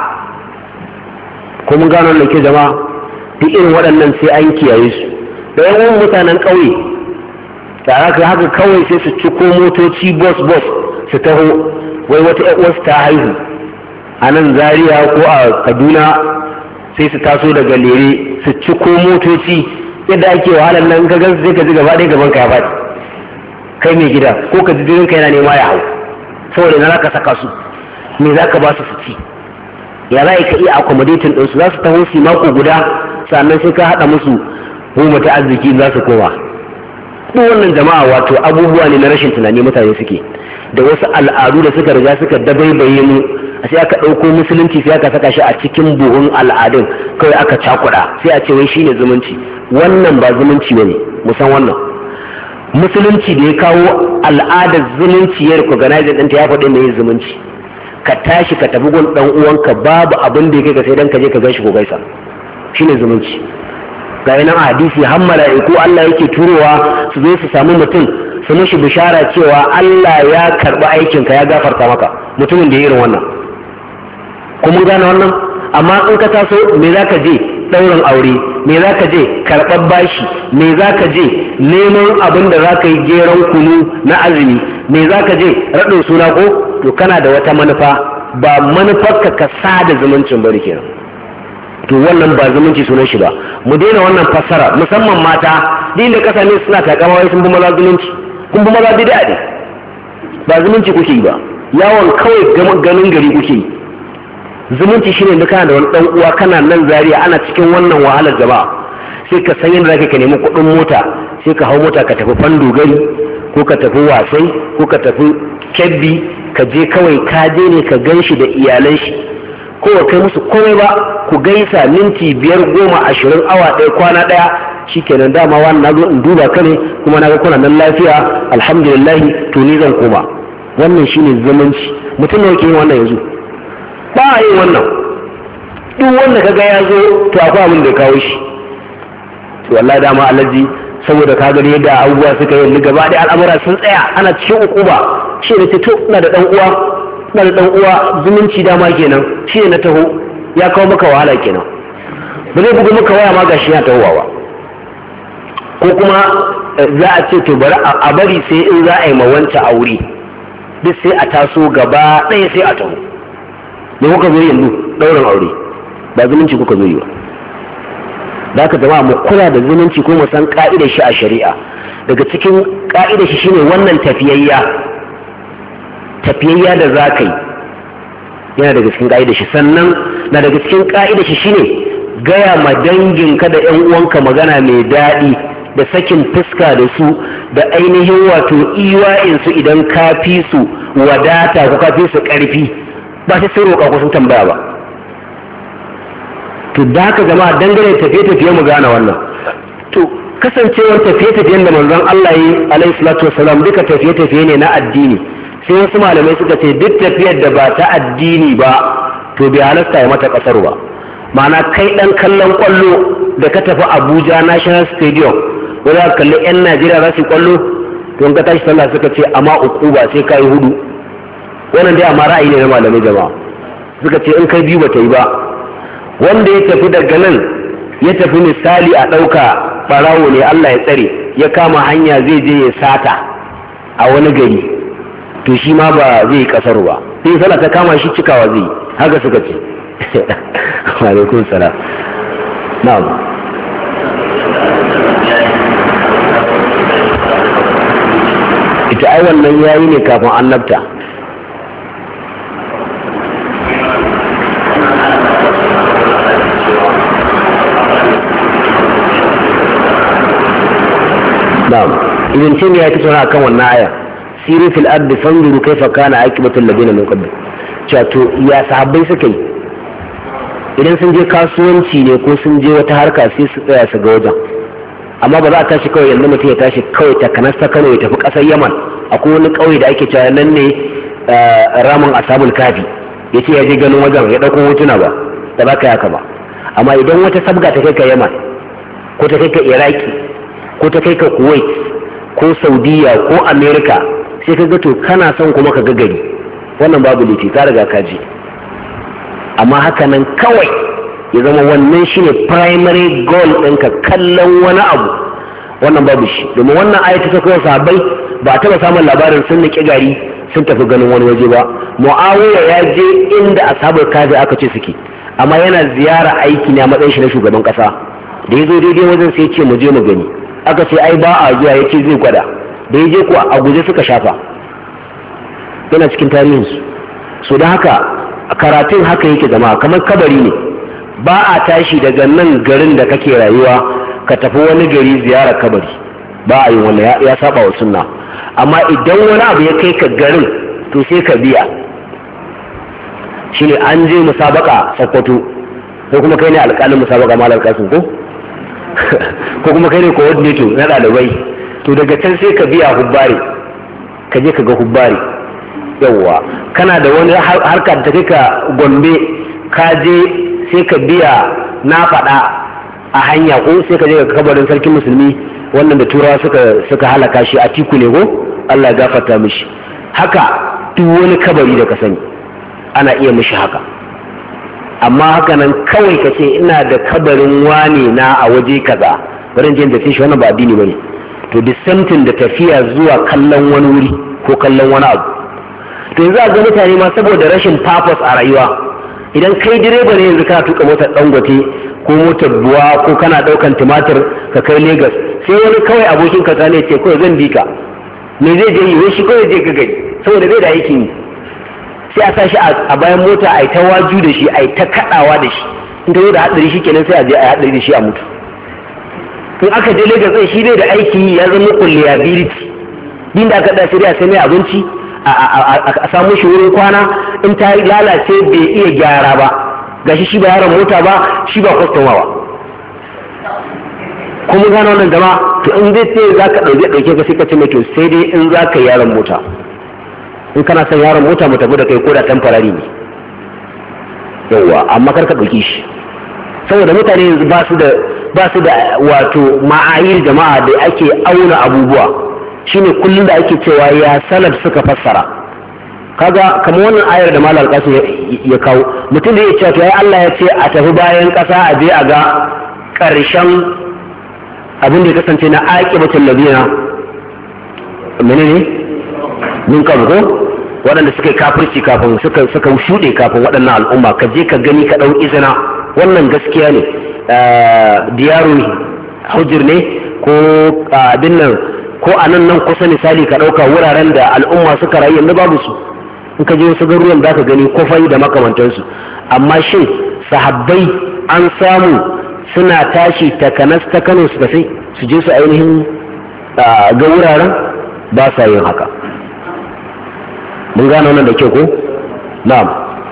Ko mun gano da ke zama duk irin waɗannan sai an kiyaye su. Da yawan mutanen ƙauye da haka kawai sai su ciko motoci bus su taho, wai wata ƴan ta haihu a nan Zaria ko a Kaduna, sai su taso daga Lere su ciko motoci. Yadda ake wahalar nan ka gan sai ka ji gaba ɗaya gaban ka ya faɗi, kai mai gida, ko ka ji jirin ka yana nema ya hau, saboda na za ka saka su, me za ka ba su ci, ya za ka iya accommodating ɗinsu, za su taho su mako guda, sannan sai ka haɗa musu goma ta arziki za su koma. Duk wannan jama'a wato abubuwa ne na rashin tunani mutane suke, da wasu al'adu da suka riga suka dabaibaye mu, sai aka ɗauko musulunci sai aka saka shi a cikin buhun al'adun kawai aka cakuɗa, sai a ce wai shine zumunci. Wannan ba zumunci bane, musan wannan. Musulunci da ya kawo al'adar zumunci ya recognize ɗinta ya faɗi mai zumunci. Ka tashi ka tafi gun ɗan uwanka babu abin da ya kai ka sai dan ka je ka gaishe ko gaisa, shine zumunci. Ga nan a hadisi har mala'iku Allah yake turowa su zo su samu mutum su mishi bishara cewa Allah ya karɓi aikinka ya gafarta maka, mutumin da ya irin wannan. Kuma gane wannan? Amma in ka taso me za ka je ɗaurin aure, me za ka je karɓar bashi, me za ka je neman abin da za ka yi geron kunu na azumi, me za ka je raɗin suna ko? To kana da wata manufa, ba manufarka ka sada zumuncin bari kenan. To wannan ba zumunci sunan shi ba. Mu daina wannan fassara, musamman mata, din da kasa ne suna takama wai sun bi maza zumunci, kun bi maza bid'a ne, ba zumunci kuke yi ba, yawon kawai ganin gari kuke yi. Zumunci shine da kana da wani dan uwa kana nan Zaria ana cikin wannan wahalar jama'a, sai ka san yadda zaka ka nemi kuɗin mota, sai ka hau mota ka tafi Fando gari, ko ka tafi Wasai, ko ka tafi Kebbi, ka je kawai ka je ne ka gan shi da iyalan shi kowa kai musu komai ba ku gaisa minti 5 10 20 awa ɗaya kwana ɗaya shikenan dama wani na zo in duba ka ne kuma na ga kuna nan lafiya alhamdulillah to ni zan koma. Wannan shine zamanci. Mutum ne yake yin wannan yanzu ba a yin wannan. Duk wanda kaga ya zo to akwai abin da ya kawo shi. To wallahi dama alaji saboda ka gani yadda abubuwa suka yi gaba da al'amura sun tsaya ana cikin ukuba shi ne to ina da dan uwa zumunci dama kenan shi ne na taho ya kawo maka wahala kenan ba zai bugu maka waya ma gashi ya tahowa ko kuma za a ce to bari a bari sai in za a yi ma wancan aure duk sai a taso gaba ɗaya sai a taho me kuka zo yanzu ɗaurin aure ba zumunci kuka zo yi ba. da aka zama mu kula da zumunci ko mu san ka'idar shi a shari'a. Daga cikin ka'idar shi shine wannan tafiyayya da za ka yi yana daga cikin ka'idar shi. Sannan na daga cikin ka'idar shi shine gaya ma danginka da ƴan uwanka magana mai daɗi da sakin fuska da su da ainihin wato iwa'in su idan ka fi su wadata ko ka fi su ƙarfi ba sai sun roƙa ko sun tambaya ba. To da haka jama'a dangane tafiye-tafiye mu gane wannan. To kasancewar tafiye-tafiyen da manzon Allah yi alaihi salatu wasalam duka tafiye-tafiye ne na addini. Sai wasu malamai suka ce duk tafiyar da ba ta addini ba to bai halasta ya mata kasar ba. Ma'ana kai dan kallon kwallo da ka tafi Abuja National Stadium wanda ka kalli 'yan Najeriya za su kwallo to in ka tashi sallah suka ce amma ukuba sai kai hudu. Wannan dai amma ra'ayi ne na malamai jama'a. Suka ce in kai biyu ba ta yi ba. Wanda ya tafi daga nan ya tafi misali a ɗauka ɓarawo ne Allah ya tsare ya kama hanya zai je ya sata a wani gari to shi ma ba zai yi ƙasar ba sai sallah ta kama shi cikawa zai haka suka ce. Alaikun salam. Na'am. Ita ai wannan yayi ne kafin annabta. نعم ابن تيمية يتسونا akan wannan aya siru fil ardi fanzuru kaifa kana aqibatul ladina min qabl to ya sahabbai suka yi idan sun je kasuwanci ne ko sun je wata harka sai su tsaya su ga wajen amma ba za a tashi kawai yanzu mutum ya tashi kawai ta kanasta Kano ya tafi kasar Yaman akwai wani kauye da ake cewa nan ne ramin ashabul kafi yace ya je ganin wajen ya dauko hotuna ba da baka yaka ba amma idan wata sabga ta kai ka Yaman ko ta kai ka Iraki ko ta kai ka Kuwait ko Saudiya ko America sai ka ga to kana son kuma ka ga gari wannan babu laifi ka riga ka je amma haka nan kawai ya zama wannan shine primary goal ɗinka kallon wani abu wannan babu shi domin wannan ayatu ta kawo sahabbai ba taɓa samun labarin sun niƙi gari sun tafi ganin wani waje ba. Muawiya ya je inda ashabul kafi aka ce suke amma yana ziyara aiki ne a matsayin shi na shugaban ƙasa da ya zo daidai wajen sai ce mu je mu gani aka ce ai ba a zuwa ya ce zai gwada da ya je kuwa a guje suka shafa yana cikin tarihinsu. So da haka karatun haka yake zama kamar kabari ne ba a tashi daga nan garin da kake rayuwa ka tafi wani gari ziyarar kabari ba a yi wannan ya saba wa sunna amma idan wani abu ya kai ka garin to sai ka biya shine an je musabaka Sokoto ko kuma kai ne alƙalin musabaka malar kasin ko kuma kai ne coordinator na ɗalibai to daga can sai ka biya hubbari ka je ka ga hubbari yawwa kana da wani harka da kai ka Gombe ka je sai ka biya na faɗa a hanya ko sai ka je ga kabarin sarkin musulmi wannan da turawa suka halaka shi a tiku ne ko Allah ya gafarta mishi haka duk wani kabari da ka sani ana iya mishi haka amma haka nan kawai ka ce ina da kabarin wane na a waje kaza bari je da shi wannan ba addini bane to the same thing da tafiya zuwa kallon wani wuri ko kallon wani abu to yanzu a ga mutane ma saboda rashin purpose a rayuwa idan kai direba ne yanzu kana tuka motar Dangote ko motar buwa ko kana daukan tumatir ka kai Lagos sai wani kawai abokin ka ne ce kawai zan bi ka me zai je yi shi kawai je ga gari saboda bai da aikin yi sai a sa shi a bayan mota a yi ta waju da shi a yi ta kaɗawa da shi in ta zo da haɗari shi kenan sai a je a yi haɗari da shi a mutu in aka je Lagos ɗin shi bai da aiki ya zama liability din da aka ɗa sai a sai mai abinci a samu shi wurin kwana in ta lalace bai iya gyara ba gashi shi ba yaron mota ba shi ba kwastoma ba kuma gano wannan jama'a to in zai ce za ka ɗauke ka sai ka ce mai to sai dai in za ka yi yaron mota in kana son yaron mota mu tafi da kai ko da temporary ne yawwa amma kar ka ɗauki shi saboda mutane yanzu ba su da wato ma'ayir jama'a da ake auna abubuwa shine kullum da ake cewa ya salaf suka fassara kaga kamar wannan ayar da malal qasim ya kawo mutum da ya ce to ai Allah ya ce a tafi bayan kasa a je a ga karshen abin da ya kasance na aqibatul ladina menene min kabgo waɗanda suka yi kafirci kafin suka shuɗe kafin waɗannan al'umma ka je ka gani ka ɗau izina wannan gaskiya ne diyaru hujir ne ko abin nan ko a nan kusa misali ka ɗauka wuraren da al'umma suka rayu yanzu babu su in ka je wasu garuruwan za ka gani kofai da makamantansu amma shin sahabbai an samu suna tashi takanas ta Kano su tafi su je su ainihin ga wuraren ba sa yin haka mun gane wannan da kyau ko na'am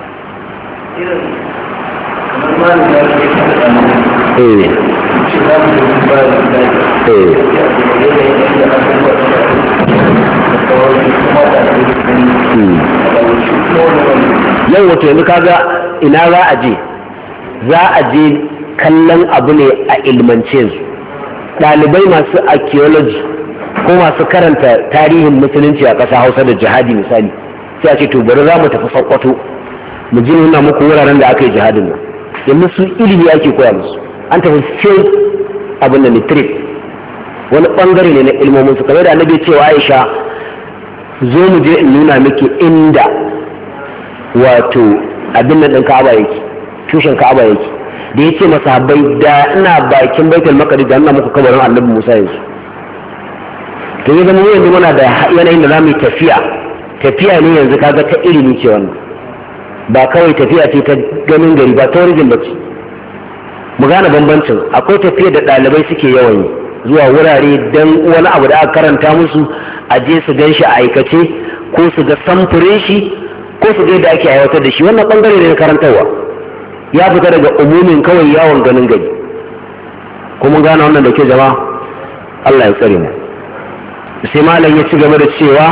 yau wato yanzu kaga ina za a je kallon abu ne a ilmance ɗalibai masu archaeology ko masu karanta tarihin musulunci a ƙasa Hausa da jihadi misali sai a ce to bari za mu tafi Sokoto mu ji nuna muku wuraren da aka yi jihadin nan yanzu su ilimi ake koya musu an tafi field abin da ne trip wani bangare ne na ilmomin su kamar da annabi cewa Aisha zo mu je in nuna miki inda wato abin nan ɗin Ka'aba yake tushen Ka'aba yake da ya ce masahabbai da ina bakin Baitul Maqdis da ina muku kabarin Annabi Musa yanzu to ya zama yanzu muna da yanayin da za mu yi tafiya ne yanzu kaga ta ilimi ce wannan ba kawai tafiya ce ta ganin gari ba tourism ba ce mu gane bambancin akwai tafiya da ɗalibai suke yawan yi zuwa wurare don wani abu da aka karanta musu a je su gan shi a aikace ko su ga samfurin shi ko su ga yadda ake aiwatar da shi wannan bangare ne na karantarwa ya fita daga umumin kawai yawon ganin gari kuma gane wannan da ke jama'a Allah ya tsare mu sai malam ya ci gaba da cewa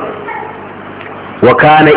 wa kana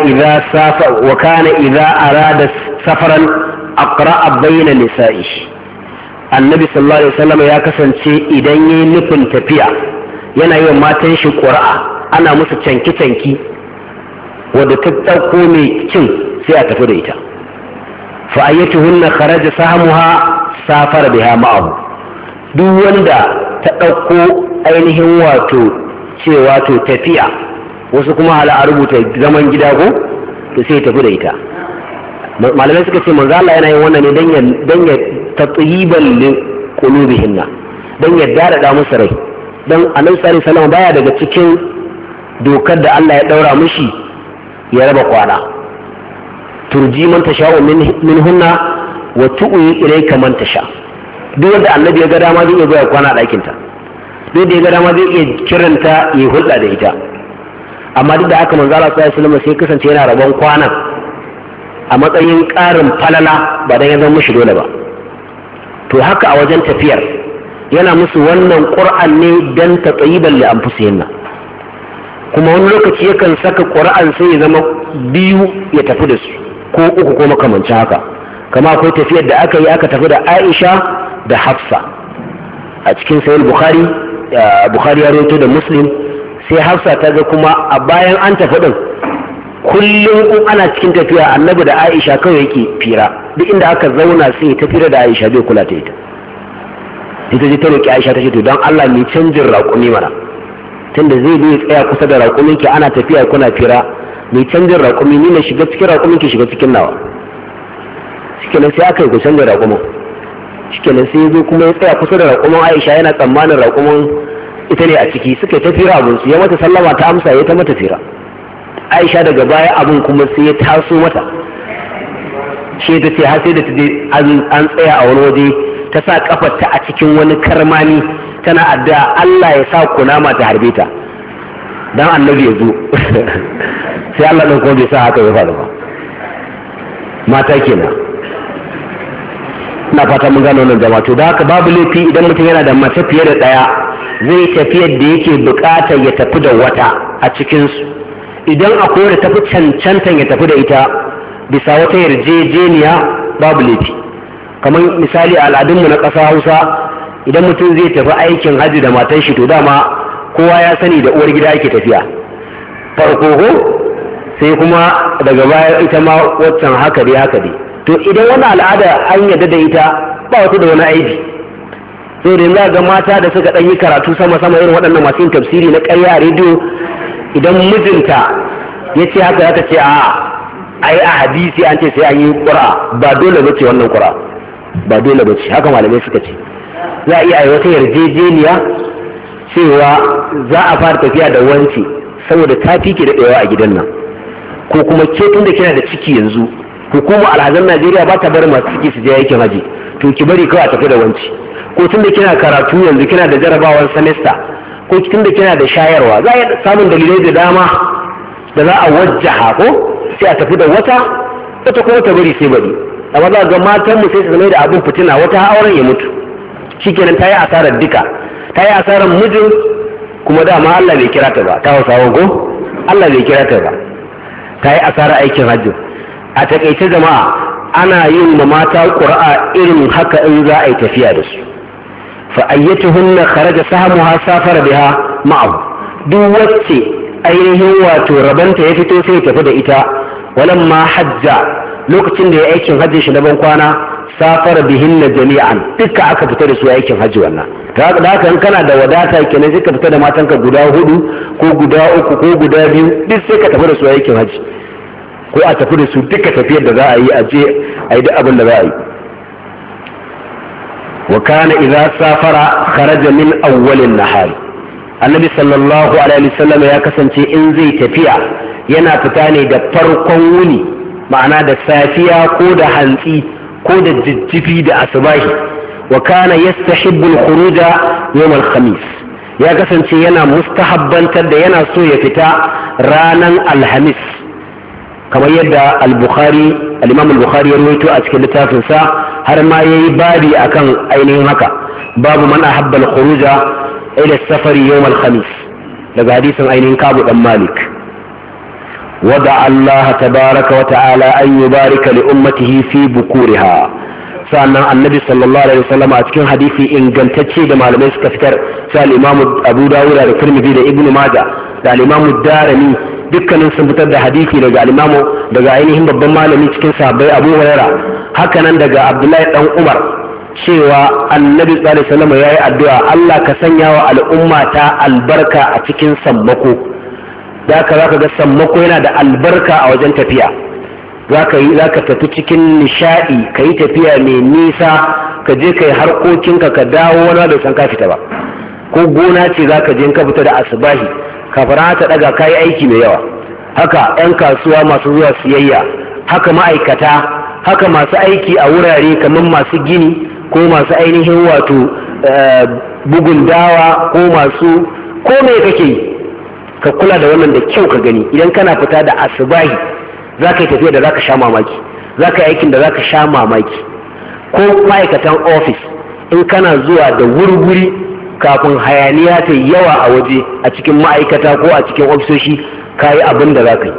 idza arada safaran aqra'a bayna nisa'i annabi sallallahu alaihi wasallam ya kasance idan yayin nufin tafiya yana yi wa matan shi qur'a ana musu canki wadda ta dauko mai cin sai a tafi da ita fa ayyatuhunna kharaja sahmuha safara biha ma'ahu duk wanda ta dauko ainihin wato cewa to tafiya wasu kuma hala a rubuta zaman gida ko to sai tafi da ita malamai suka ce manzo Allah yana yin wannan ne dan ya tatyiban li qulubihinna dan ya dada musu rai dan Annabi sallallahu alaihi wasallam baya daga cikin dokar da Allah ya daura mishi ya raba kwana turji man tasha'u minhunna wa tu'i ilayka man tasha duk wanda Annabi ya ga dama zai iya zuwa kwana a ɗakin ta duk da ya ga dama zai iya kiranta ya hulɗa da ita amma duk da haka manzo Allah sallallahu alaihi wasallam sai kasance yana rabon kwanan a matsayin ƙarin falala ba dan ya zama mushi dole ba to haka a wajen tafiyar yana musu wannan qur'an ne dan tatayiban li anfusihinna kuma wani lokaci yakan saka qur'an sai ya zama biyu ya tafi da su ko uku ko makamancin haka kama akwai tafiyar da aka yi aka tafi da Aisha da Hafsa a cikin sahih Bukhari ya rawaito da Muslim sai Hafsa ta ga kuma a bayan an tafi din kullum in ana cikin tafiya Annabi da Aisha kawai yake fira duk inda aka zauna sai ta fira da Aisha bai kula ta ita ji ta roki Aisha ta ce to don Allah mai canjin raƙumi mana tunda zai bi tsaya kusa da raƙumin ki ana tafiya kuna fira mai canjin raƙumi ni na shiga cikin raƙumin ki shiga cikin nawa shikenan sai aka yi ku canjin raƙumin shikenan sai zo kuma ya tsaya kusa da raƙumin Aisha yana tsammanin raƙumin ita ne a ciki suka ta fira abin su ya mata sallama ta amsa ya ta mata fira Aisha daga baya abin kuma sai ya taso mata shi ta ce har sai da ta je an tsaya a wani waje ta sa kafarta a cikin wani karmani tana addu'a Allah ya sa kunama ta harbe ta dan Annabi ya zo sai Allah ɗin kuma bai sa haka ya faru ba. Mata kenan. Ina fata mun gano wannan jama'a. To da haka babu laifi idan mutum yana da mace fiye da ɗaya zai tafiyar da yake buƙatar ya tafi da wata a cikinsu. Idan akwai da tafi cancantan ya tafi da ita bisa wata yarjejeniya babu laifi. Kamar misali a al'adunmu na ƙasa Hausa idan mutum zai tafi aikin hajji da matan shi to dama kowa ya sani da uwar gida yake tafiya. Farko ko sai kuma daga baya ita ma waccan haka dai. To idan wani al'ada an yadda da ita ba wata da wani aibi. So da za ga mata da suka ɗan yi karatu sama irin waɗannan masu yin tafsiri na ƙarya a rediyo idan mijinta ya ce haka ya ta ce ai a hadisi an ce sai an yi ƙura ba dole ba ce wannan ƙura ba dole ba ce haka malamai suka ce za a iya yi wata yarjejeniya cewa za a fara tafiya da wance saboda ta fi ke daɗewa a gidan nan ko kuma ke tun da kina da ciki yanzu hukumar alhazan Najeriya ba ta bar masu ciki su je aikin haji to ki bari kawai a tafi da wance ko tun da kina karatu yanzu kina da jarabawar semester ko tun da kina da shayarwa za a samun dalilai da dama da za a wajjaha ko sai a tafi da wata kuma ta bari sai bari amma za ga matan mu sai su zama da abin fitina wata auren ya mutu shikenan ta yi asarar duka ta yi asarar mijin kuma dama Allah bai kira ta ba ta Hausawa ko Allah bai kira ta ba ta yi asarar aikin hajji. A takaice jama'a ana yin ma mata ƙura'a irin haka in za a yi tafiya da su fa ayyatuhunna kharaja sahmuha safara biha ma'ahu duk wacce ainihin wato rabanta ya fito sai ya tafi da ita walamma hajja lokacin da ya aikin hajji shi na ban kwana safara bihinna jami'an duka aka fita da su aikin hajji wannan da haka in kana da wadata kenan sai ka fita da matanka guda 4 ko guda 3 ko guda 2 duk sai ka tafi da su aikin hajji ko a tafi da su duka tafiyar da za a yi a je a yi duk abin da za a yi. Wa kana idza safara kharaja min awwalin nahari annabi sallallahu alaihi wasallam ya kasance in zai tafiya yana fita ne da farkon wuni ma'ana da safiya ko da hantsi ko da jijjifi da asubahi wa kana yastahibbu al-khuruja yawm al-khamis ya kasance yana mustahabbantar da yana so ya fita ranan alhamis kamar yadda al-imam al-bukhari ya rawaito a cikin littafinsa har ma yayi babi akan ainihin haka babu man ahabba al-khuruja ila as-safari yawm al-khamis daga hadisin ainihin Kabu dan Malik wada Allah tabaraka wa ta'ala an yubarika li ummatihi fi bukuriha sannan annabi sallallahu alaihi wasallam a cikin hadisi ingantacce da malamai suka fitar sai al-imam Abu Dawud da Tirmidhi da Ibn Majah da al-imam Darimi dukkanin sun fitar da hadisi daga al-imamu daga ainihin babban malami cikin sahabbai Abu Huraira hakanan daga Abdullahi dan Umar cewa annabi sallallahu alaihi wasallam yayi addu'a Allah ka sanya wa al'umma ta albarka a cikin sammako da ka zaka ga sammako yana da albarka a wajen tafiya zaka tafi cikin nishadi kai tafiya mai nisa ka je kai harkokinka ka dawo wani da san ka fita ba ko gona ce zaka je ka fita da asubahi kafara ta daga kayi aiki mai yawa haka 'yan kasuwa masu zuwa siyayya haka ma'aikata haka masu aiki a wurare kamar masu gini ko masu ainihin wato bugun dawa ko masu ko me kake yi ka kula da wannan da kyau ka gani idan kana fita da asubahi za ka yi tafiya da za ka sha mamaki za ka yi aikin da za ka sha mamaki ko ma'aikatan ofis in kana zuwa da wuri-wuri kafin hayaniya ta yawa a waje a cikin ma'aikata ko a cikin ofisoshi ka yi abin da za ka yi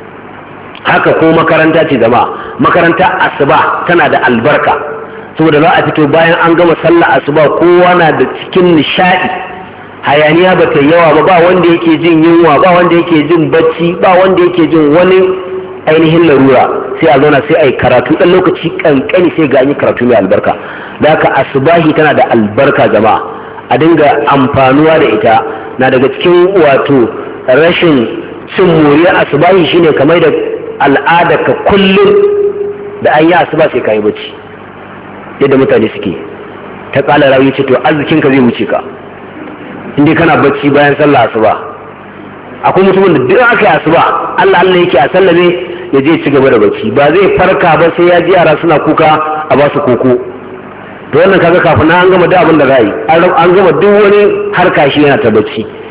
haka ko makaranta ce zama makaranta asuba tana da albarka saboda za a fito bayan an gama sallah asuba kowa na da cikin nishadi hayaniya ba ta yawa ba wanda yake jin yunwa ba wanda yake jin bacci ba wanda yake jin wani ainihin larura sai a zauna sai a yi karatu ɗan lokaci kankani sai ga an yi karatu mai albarka da haka asubahi tana da albarka jama'a a dinga amfanuwa da ita na daga cikin wato rashin cin moriyar asubahi shine kamar da al'ada ka kullum da an yi asuba sai ka yi bacci yadda mutane suke ta kala rayu ce to arzikinka zai wuce ka inda kana bacci bayan sallah asuba akwai mutumin da duk aka yi asuba Allah yake a sallame ya je ci gaba da bacci ba zai farka ba sai ya ji yara suna kuka a ba su koko to wannan kaga kafin an gama da abin da za yi an gama duk wani harka shi yana ta bacci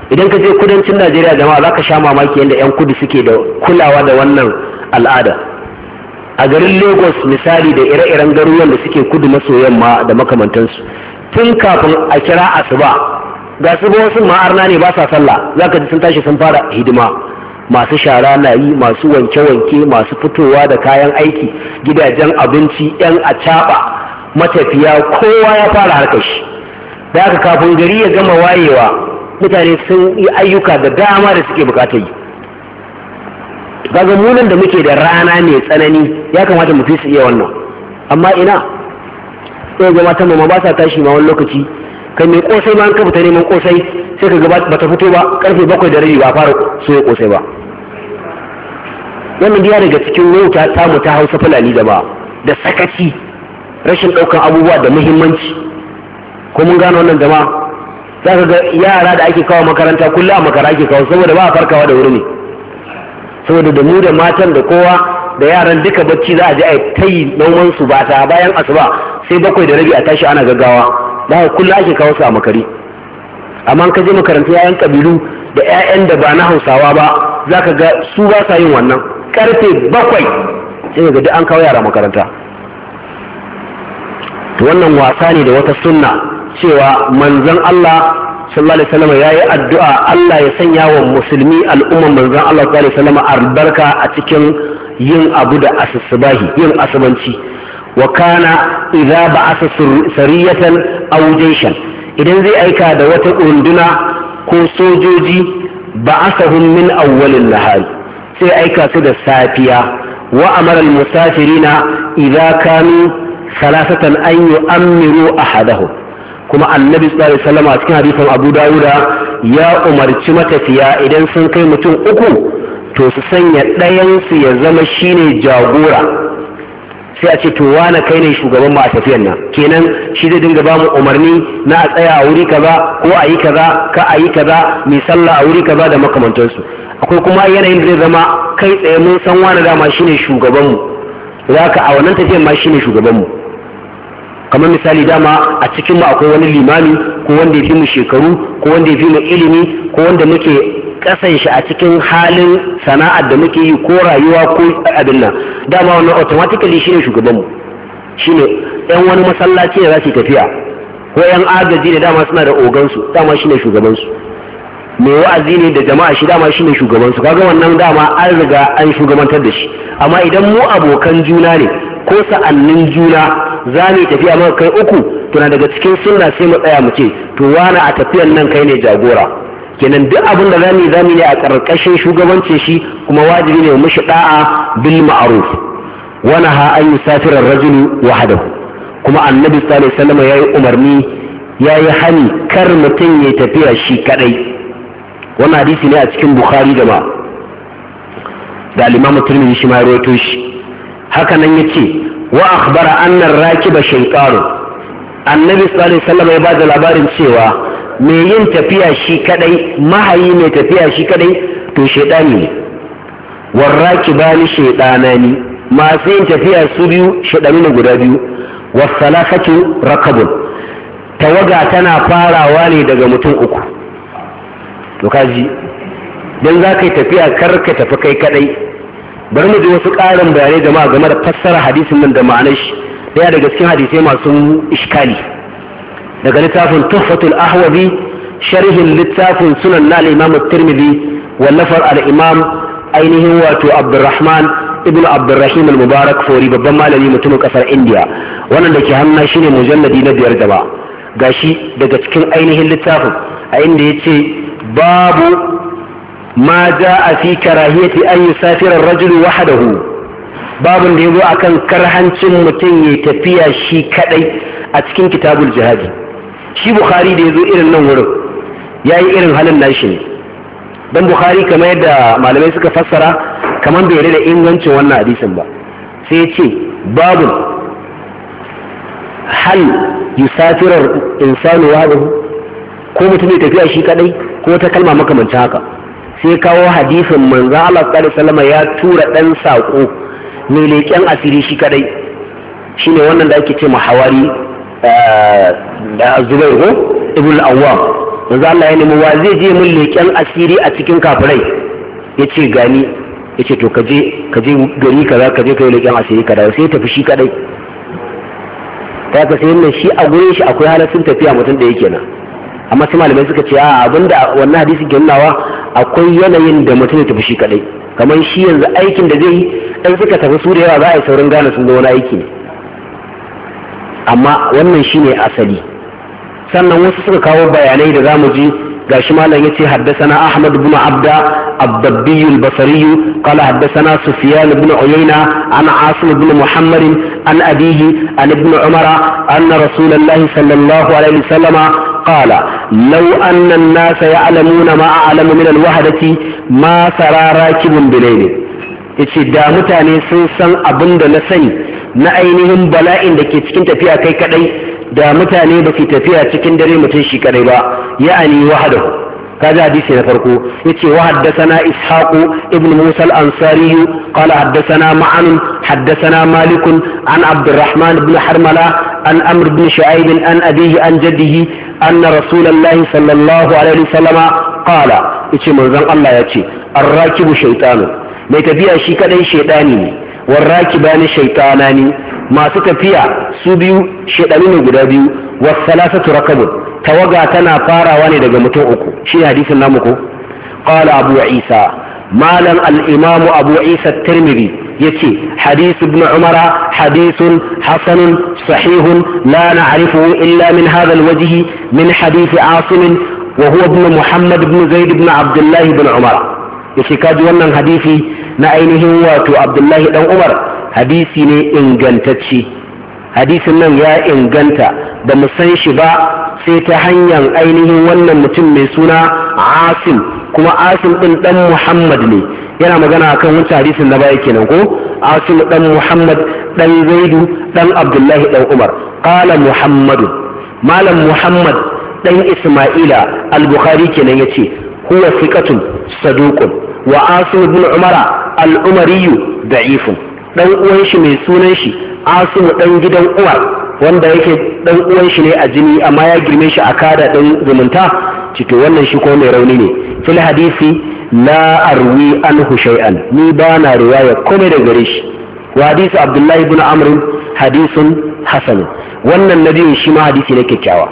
idan ka je kudancin Najeriya jama'a za ka sha mamaki yadda 'yan kudu suke da kulawa da wannan al'ada. A garin Lagos misali da ire-iren garuruwan da suke kudu maso yamma da makamantansu, tun kafin a kira asuba ga su ba wasu ma'arna ne ba sa sallah, za ka ji sun tashi sun fara hidima. Masu shara na yi, masu wanke-wanke, masu fitowa da kayan aiki, gidajen abinci, 'yan acaɓa, matafiya, kowa ya fara harkar shi. Da haka kafin gari ya gama wayewa mutane sun yi ayyuka da dama da suke bukatar yi. Kaga munan da muke da rana mai tsanani ya kamata mu fi su iya wannan, amma ina sai ga matan ma ba sa tashi ma wani lokaci. Kai mai kosai ma an ka fita neman kosai sai ka ga ba ta fito ba karfe 7:30 ba fara soya kosai ba. Wannan biya daga cikin wauta tamu ta Hausa Fulani da ba da sakaci, rashin ɗaukan abubuwa da muhimmanci. Ko mun gano wannan jama'a? Za ka ga yara da ake kawo makaranta kullum a makara ake kawo saboda ba a farkawa da wuri ne, saboda da mu da matan da kowa da yaran duka bacci za a je a ta yi noman su ba ta bayan asuba sai 7:30 a tashi ana gaggawa. Da haka kullum ake kawo su a makari. Amma ka je makarantu 'ya'yan kabilu da 'ya'yan da ba na Hausawa ba za ka ga su ba sa yin wannan. Karfe 7 sai ga duk an kawo yara makaranta. To wannan wasa ne da wata sunna cewa manzon Allah sallallahu alaihi wasallam yayi addu'a Allah ya sanya wa musulmi al'umman manzon Allah sallallahu alaihi wasallam albarka a cikin yin abu da asubahi, yin asubanci. Wa kana idza ba'atha sariyatan aw jayshan, idan zai aika da wata runduna ko sojoji ba'athahum min awwalin nahar, sai aika su da safiya. Wa amara al-musafirina idza kanu salasatan an yu'ammiru ahadahum, kuma annabi sallallahu alaihi wasallam a cikin hadisin Abu Dawuda ya umarci matafiya idan sun kai mutum 3 to su sanya ɗayan su ya zama shine jagora. Sai a ce to wane kai ne shugaban mu a tafiyan nan, kenan shi zai dinga ba mu umarni na a tsaya a wuri kaza ko a yi kaza ka a yi kaza, mai sallah a wuri kaza da makamantansu. Akwai kuma yanayin da zai zama kai tsaye mun san wane dama shine shugaban mu, zaka a wannan tafiyan ma shine shugaban mu. Kamar misali dama a cikin mu akwai wani limami ko wanda ya fi mu shekaru ko wanda ya fi mu ilimi ko wanda muke kasan shi a cikin halin sana'ar da muke yi ko rayuwa ko abin nan, dama wannan automatically shine shugabanmu. Shine yan wani masallaci da za su tafiya ko yan agaji da dama suna da ogansu, dama shine shugabansu. Mai wa'azi ne da jama'a shi dama shine shugabansu. Kaga wannan dama an riga an shugabantar da shi. Amma idan mu abokan juna ne ko sa'annin juna za mu tafiya maka kai 3 to na daga cikin sunna sai mu tsaya mu ce to wani a tafiyan nan kai ne jagora. Kenan duk abin da zamu ne a ƙarƙashin shugabancin shi, kuma wajibi ne mu mishi da'a bil ma'ruf. Wa naha an yusafira ar-rajulu wahdahu, kuma annabi sallallahu alaihi wasallam yayi umarni yayi hani kar mutum ya tafiya shi kadai. Wannan hadisi ne a cikin Bukhari da al-Imam Tirmidhi shi ma ya rawaito shi. Haka nan yace wa akhbara anna ar-rakiba shaytan, annabi sallallahu alaihi wasallam ya bada labarin cewa mai yin tafiya shi kadai, mahayi mai tafiya shi kadai to shaidani ne. Warrakibani shaidanani, masu yin tafiya su biyu shaidanu ne guda biyu. Wasalafatu rakabun, tawaga tana farawa ne daga mutum 3. To kaji dan za ka yi tafiya kar ka tafi kai kadai. Bari mu ji wasu ƙarin bayanai jama'a game da fassara hadisin nan da ma'anar shi, daya daga cikin hadisai masu iskali daga littafin Tuhfatul Ahwazi, sharhin littafin Sunan na al-Imam Tirmidhi wallafar al-Imam ainihin wato Abdurrahman ibn Abdurrahim al-Mubarak Fori, babban malami mutumin kasar India. Wannan da ke hannu shine mujalladi na 5 gaba. Gashi daga cikin ainihin littafin a inda yace babu ma jaa fi karahiyati an yusafira ar-rajulu wahdahu, babun da yazo akan karhancin mutum ya tafiya shi kadai a cikin kitabul jihadi. Shi Bukhari da ya zo irin nan wurin ya yi irin halin nashi ne, don Bukhari kamar yadda malamai suka fassara kamar bai da ingancin wannan hadisin ba, sai ya ce babun hal yusafirar insanu wahdahu, ko mutum ya tafiya shi kadai ko ta kalma makamancin haka. Sai kawo hadisin manzon Allah sallallahu alaihi wasallam ya tura dan sako mai leƙen asiri shi kadai, shine wannan da ake ce mahawari da Zubair ibn al-Awwam manzo Allah ya nemi wa zai je mun leƙen asiri a cikin kafirai yace gani yace to kaje gari kaza kaje kai leƙen asiri kaza sai tafi shi kadai ta ka sai nan shi a gurin shi akwai halaccin tafiya mutum da yake nan amma sai malamai suka ce a abinda wannan hadisi ke nunawa akwai yanayin da mutum ya tafi shi kadai kamar shi yanzu aikin da zai yi dan suka tafi su da yawa za a yi saurin gane sun ga wani aiki ne amma wannan shine asali sannan wasu suka kawo bayanai da zamu ji gashi malam yace haddathana Ahmad ibn Abda Abdabbi al-Basri qala haddathana Sufyan ibn Uyayna an Asim ibn Muhammad an abihi an ibn Umar anna Rasulullah sallallahu alaihi wasallam qala law anna an-nas ya'lamuna ma a'lamu min al-wahdati ma sara rakibun bilayl yace da mutane sun san abinda na sani na ainihin bala'in da ke cikin tafiya kai kadai da mutane ba su tafiya cikin dare mutum shi kadai ba ya'ani wahdahu kaza hadisi na farko yace wa haddathana ishaqu ibn musa al-ansari qala haddathana ma'an haddathana malik an abdurrahman ibn harmala an amr ibn shu'aib an abihi an jaddihi anna rasulullahi sallallahu alaihi wasallam qala yace manzon Allah yace ar-rakibu shaytanu mai tafiya shi kadai shaytani ne warrakibani shaytanani masu tafiya su biyu shedanu ne guda biyu wasalasatu rakabun tawaga tana farawa ne daga mutum uku shi hadisin namu ko qala abu isa malam al-imam abu isa at-tirmidhi yace hadith ibn umara hadithun hasanun sahihun la na'rifuhu illa min hadha al-wajh min hadith asim wa huwa ibn muhammad ibn zaid ibn abdullah ibn umara yace kaji wannan hadisi na ainihin wato abdullahi dan umar hadisi ne ingantacce hadisin nan ya inganta da mu san shi ba sai ta hanyar ainihin wannan mutum mai suna asim kuma asim din dan muhammad ne yana magana akan wancan hadisin na baya kenan ko asim dan muhammad dan zaidu dan abdullahi dan umar qala muhammadu malam muhammad dan isma'ila al-bukhari kenan yace huwa thiqatun saduqun wa asim ibn umara al-umari da'ifun dan uwan shi mai sunan shi asim dan gidan umar wanda yake dan uwan shi ne a jini amma ya girme shi a kada dan zumunta cito wannan shi ko mai rauni ne fil hadisi la arwi anhu shay'an ni ba na riwaya komai da gare shi wa hadisi abdullahi ibn amr hadisun hasan wannan nabiyin shi ma hadisi ne kyakkyawa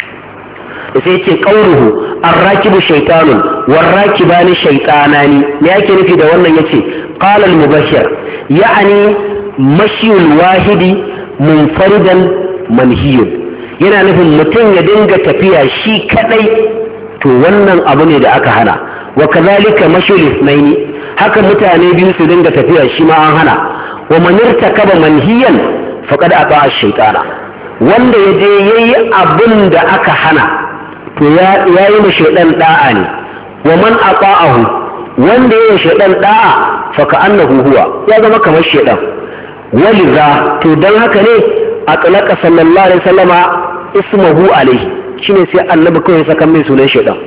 sai yake qawluhu ar-rakibu shaytanun war-rakibani shaytanani me yake nufi da wannan yace qala al-mubashshir ya'ni mashiyul wahidi munfaridan manhiyun yana nufin mutum ya dinga tafiya shi kadai to wannan abu ne da aka hana wa kazalika mashiyul ithnaini haka mutane biyu su dinga tafiya shi ma an hana wa man irtakaba manhiyan faqad ata ash-shaytana wanda yaje yayi abin da aka hana to yayi ma shaydan da'a ne wa man ata'ahu wanda yayi shaydan da'a fa ka'annahu huwa ya zama kamar shaydan waliza to dan haka ne atlaqa sallallahu alaihi wasallama ismuhu alaihi shine sai annabi kawai saka mai sunan shaydan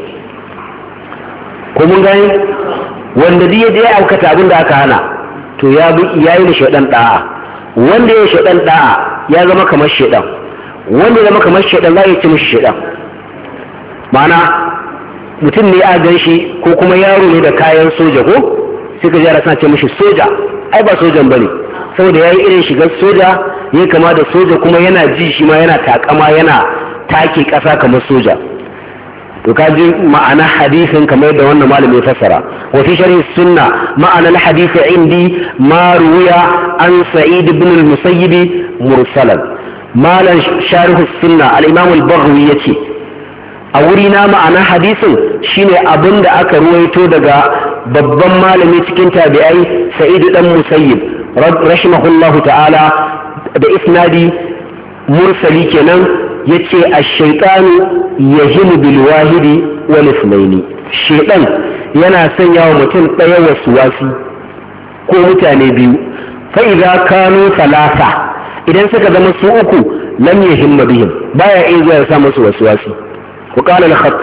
ko mun gani wanda dai yaje ya aukata abin da aka hana to yayi ma shaydan da'a wanda yayi shaydan da'a ya zama kamar shaydan wanda ya zama kamar shaydan za ya ci mishi shaydan ma'ana mutum ne a gan shi ko kuma yaro ne da kayan soja ko sai ka jara suna ce mishi soja ai ba sojan bane saboda yayi irin shigar soja yayi kama da soja kuma yana ji shi ma yana takama yana take kasa kamar soja to kaji ma'ana hadisin kamar da wannan malami ya fassara wa fi sharhi sunna ma'ana al-hadith indi ma ruwiya an sa'id ibn al-musayyib mursalan malan sharh sunna al-imam al-baghawi yace a wuri na ma'ana hadisin shine abin da aka ruwaito daga babban malami cikin tabi'ai sa'id dan musayyib rahimahullahu ta'ala da isnadi mursali kenan yace ash-shaytanu yahimu bil wahidi wal ithnaini shaytan yana sanya wa mutum daya waswasi ko mutane biyu fa idza kanu thalatha idan suka zama su uku lam yahimma bihim baya iya zuwa ya sa musu waswasi وقال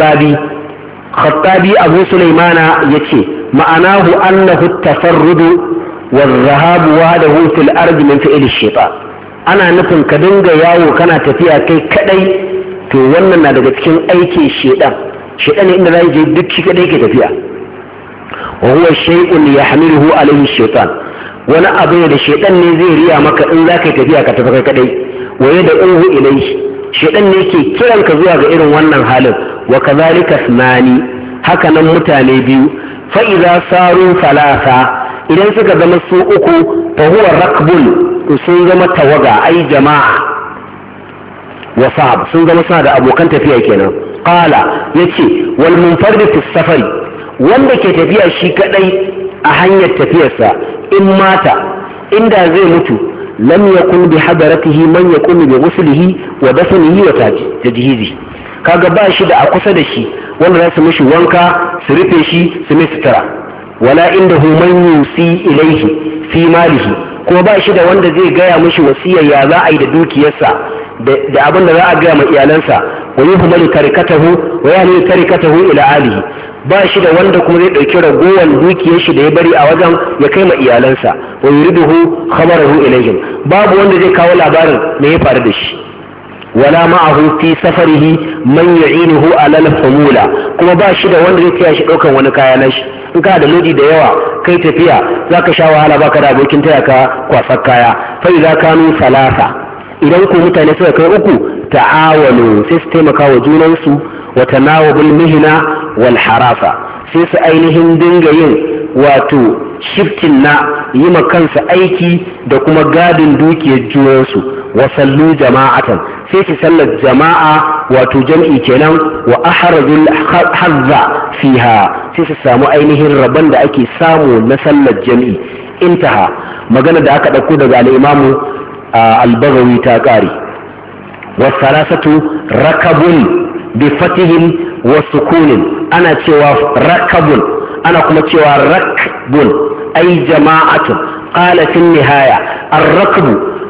الخطابي أبو سليمان يتي معناه أنه التفرد والذهاب وحده في الأرض من فعل الشيطان أنا نفن كدنغ ياو كان تفيا كي كدي to wannan na daga cikin aikin shedan shaytan inda zai je duk shi kadai ke tafiya wa huwa shay'un yahmiluhu alayhi shaytan wani abu ne da shaytan ne zai riya maka in zaka tafiya ka tafi kai kadai wa yad'uhu ilayhi shaytan ne ke kiran ka zuwa ga irin wannan halin wa kadhalika sunani haka nan mutane biyu fa idza saru thalatha idan suka zama su uku fa huwa rakbun sun zama tawaga ai jama'a wa sahab sun zama suna da abokan tafiya kenan qala yace wal munfarid fi safari wanda ke tafiya shi kadai a hanyar tafiyarsa in mata inda zai mutu lam yakun bi hadaratihi man yakun bi ghuslihi wa dafnihi wa tajhizi kaga ba shi da a kusa da shi wanda za su mishi wanka su rufe shi su mai sutura wala indahu man yusi ilaihi fi malihi kuma ba shi da wanda zai gaya mishi wasiyar ya za a yi da dukiyarsa da abin da za a gaya ma iyalansa wa yuhmalu tarikatahu wa yahmilu tarikatahu ila alihi ba shi da wanda kuma zai dauki ragowar dukiyar shi da ya bari a wajen ya kai ma iyalansa wa yuriduhu khabarahu ilaihim babu wanda zai kawo labarin me ya faru da shi wala ma'ahu fi safarihi man yu'inuhu ala al-humula kuma ba shi da wanda zai taya shi daukan wani kaya na shi in ka da lodi da yawa kai tafiya zaka sha wahala baka da abokin taya ka kwasar kaya fa idza kanu salasa idan ku mutane suka kai uku ta'awalu sai su taimaka wa junansu wa tanawabul mihna wal harasa sai su ainihin dinga yin wato shiftin na yi ma kansa aiki da kuma gadin dukiyar junansu wa sallu jama'atan sai su sallar jama'a wato jam'i kenan wa ahrazul hazza fiha sai su samu ainihin rabon da ake samu na sallar jam'i intaha magana da aka dauko daga al-imamu al-Baghawi ta kare wa salasatu rakabun bi fatihin wa sukunin ana cewa rakabun ana kuma cewa rakbun ay jama'atun qala fi nihaya ar-rakbu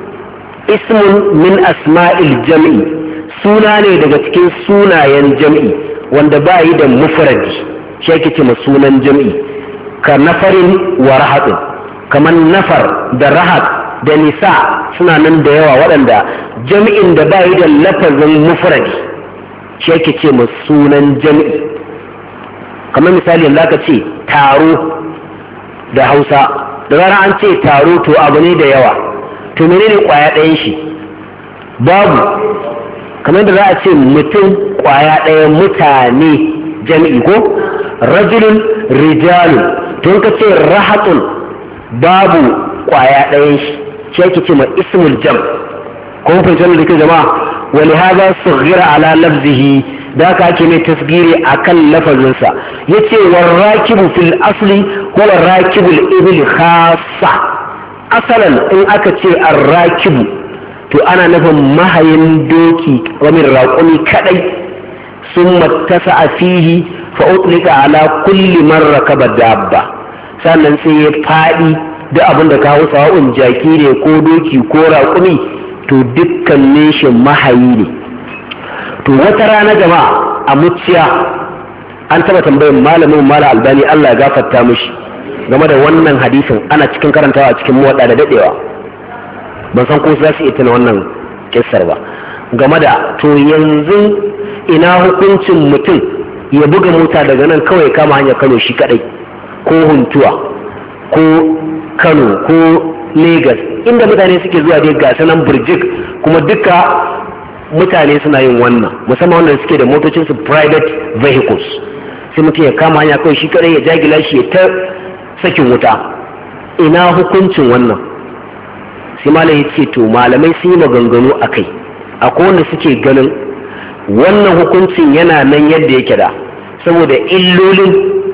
ismun min asma'il jam'i suna ne daga cikin sunayen jam'i wanda ba yi da mufradi shi yake ce sunan jam'i ka nafarin wa rahatin kamar nafar da rahat da nisa suna nan da yawa waɗanda jam'in da ba yi da lafazin mufradi shi yake ce sunan jam'i kamar misali yanzu aka ce taro da hausa da rana an ce taro to abu ne da yawa to menene kwaya ɗayan shi babu kamar da za a ce mutum kwaya ɗaya mutane jami'i ko rajulun rijalun to ka ce rahatun babu kwaya ɗayan shi shi ake ce ma ismul jam kuma fahimci wannan da ke jama'a wani haza sughira ala lafzihi da aka ake mai tasgiri a kan lafazinsa ya ce warrakibu fil asli huwa rakibul ibil khassa asalan in aka ce arrakibu to ana nufin mahayin doki wamin raƙumi kadai sun matasa a fihi fa'utlika ala kulli man rakaba dabba sannan sai ya faɗi da abin da kawo sawa'un jaki ne ko doki ko raƙumi to dukkan shi mahayi ne to wata rana jama'a a muciya an taba tambayin malamin mala albani Allah ya gafarta mishi game da wannan hadisin ana cikin karantawa a cikin muwadda da dadewa ban san ko za su iya tuna wannan kissar ba game da to yanzu ina hukuncin mutum ya buga mota daga nan kawai kama hanyar Kano shi kadai ko Huntuwa ko Kano ko Lagos inda mutane suke zuwa dai ga sanan burjik kuma duka mutane suna yin wannan musamman wanda suke da motocinsu private vehicles sai mutum ya kama hanya kawai shi kadai ya jagila shi ya ta sakin wuta ina hukuncin wannan sai malamai ce to malamai sun yi maganganu a kai akwai wanda suke ganin wannan hukuncin yana nan yadda yake da saboda illolin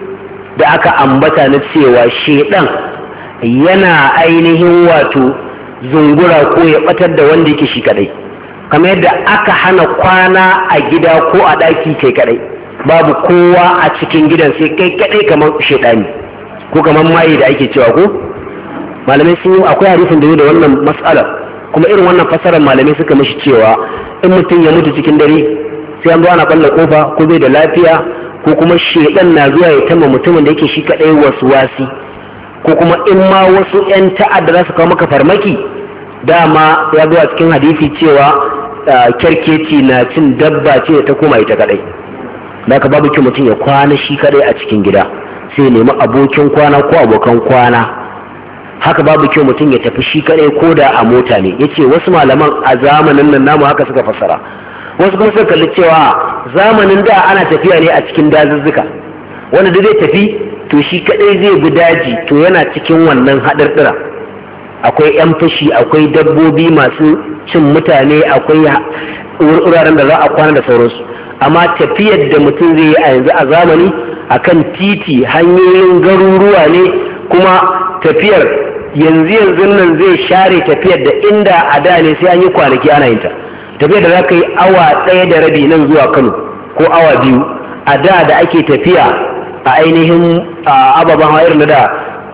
da aka ambata na cewa shedan yana ainihin wato zungura ko ya batar da wanda yake shi kadai kamar yadda aka hana kwana a gida ko a ɗaki kai kadai babu kowa a cikin gidan sai kai kadai kamar shedani ko kamar maye da ake cewa ko malamai sun yi akwai hadisin da da wannan mas'alar kuma irin wannan fasarar malamai suka mishi cewa in mutum ya mutu cikin dare sai an zo ana balla kofa ko bai da lafiya ko kuma shedan na zuwa ya tama mutumin da yake shi kadai wasi ko kuma in ma wasu yan ta'adda za su kawo maka farmaki dama ya zo a cikin hadisi cewa kyarkeci na cin dabba ce ta koma ita kadai da ka babu kyau mutum ya kwana shi kadai a cikin gida, sai nemi abokin kwana ko abokan kwana. Haka babu kyau mutum ya tafi shi kadai ko da a mota ne. Yace wasu malaman a zamanin nan namu haka suka fassara, wasu kuma suka kalli cewa zamanin da ana tafiya ne a cikin dazuzzuka, wanda da zai tafi to shi kadai zai bi daji, to yana cikin wannan haɗarɗira. Akwai 'yan fashi, akwai dabbobi masu cin mutane, akwai wuraren da za a kwana da sauransu. Amma tafiyar da mutum zai yi a yanzu a zamani akan titi, hanyoyin garuruwa ne, kuma tafiyar yanzu nan zai share tafiyar da inda a da ne sai an yi kwanaki ana yin ta. Tafiyar da za ka yi awa 1.5 nan zuwa Kano ko awa 2, a da ake tafiya a ainihin ababen hawa irin da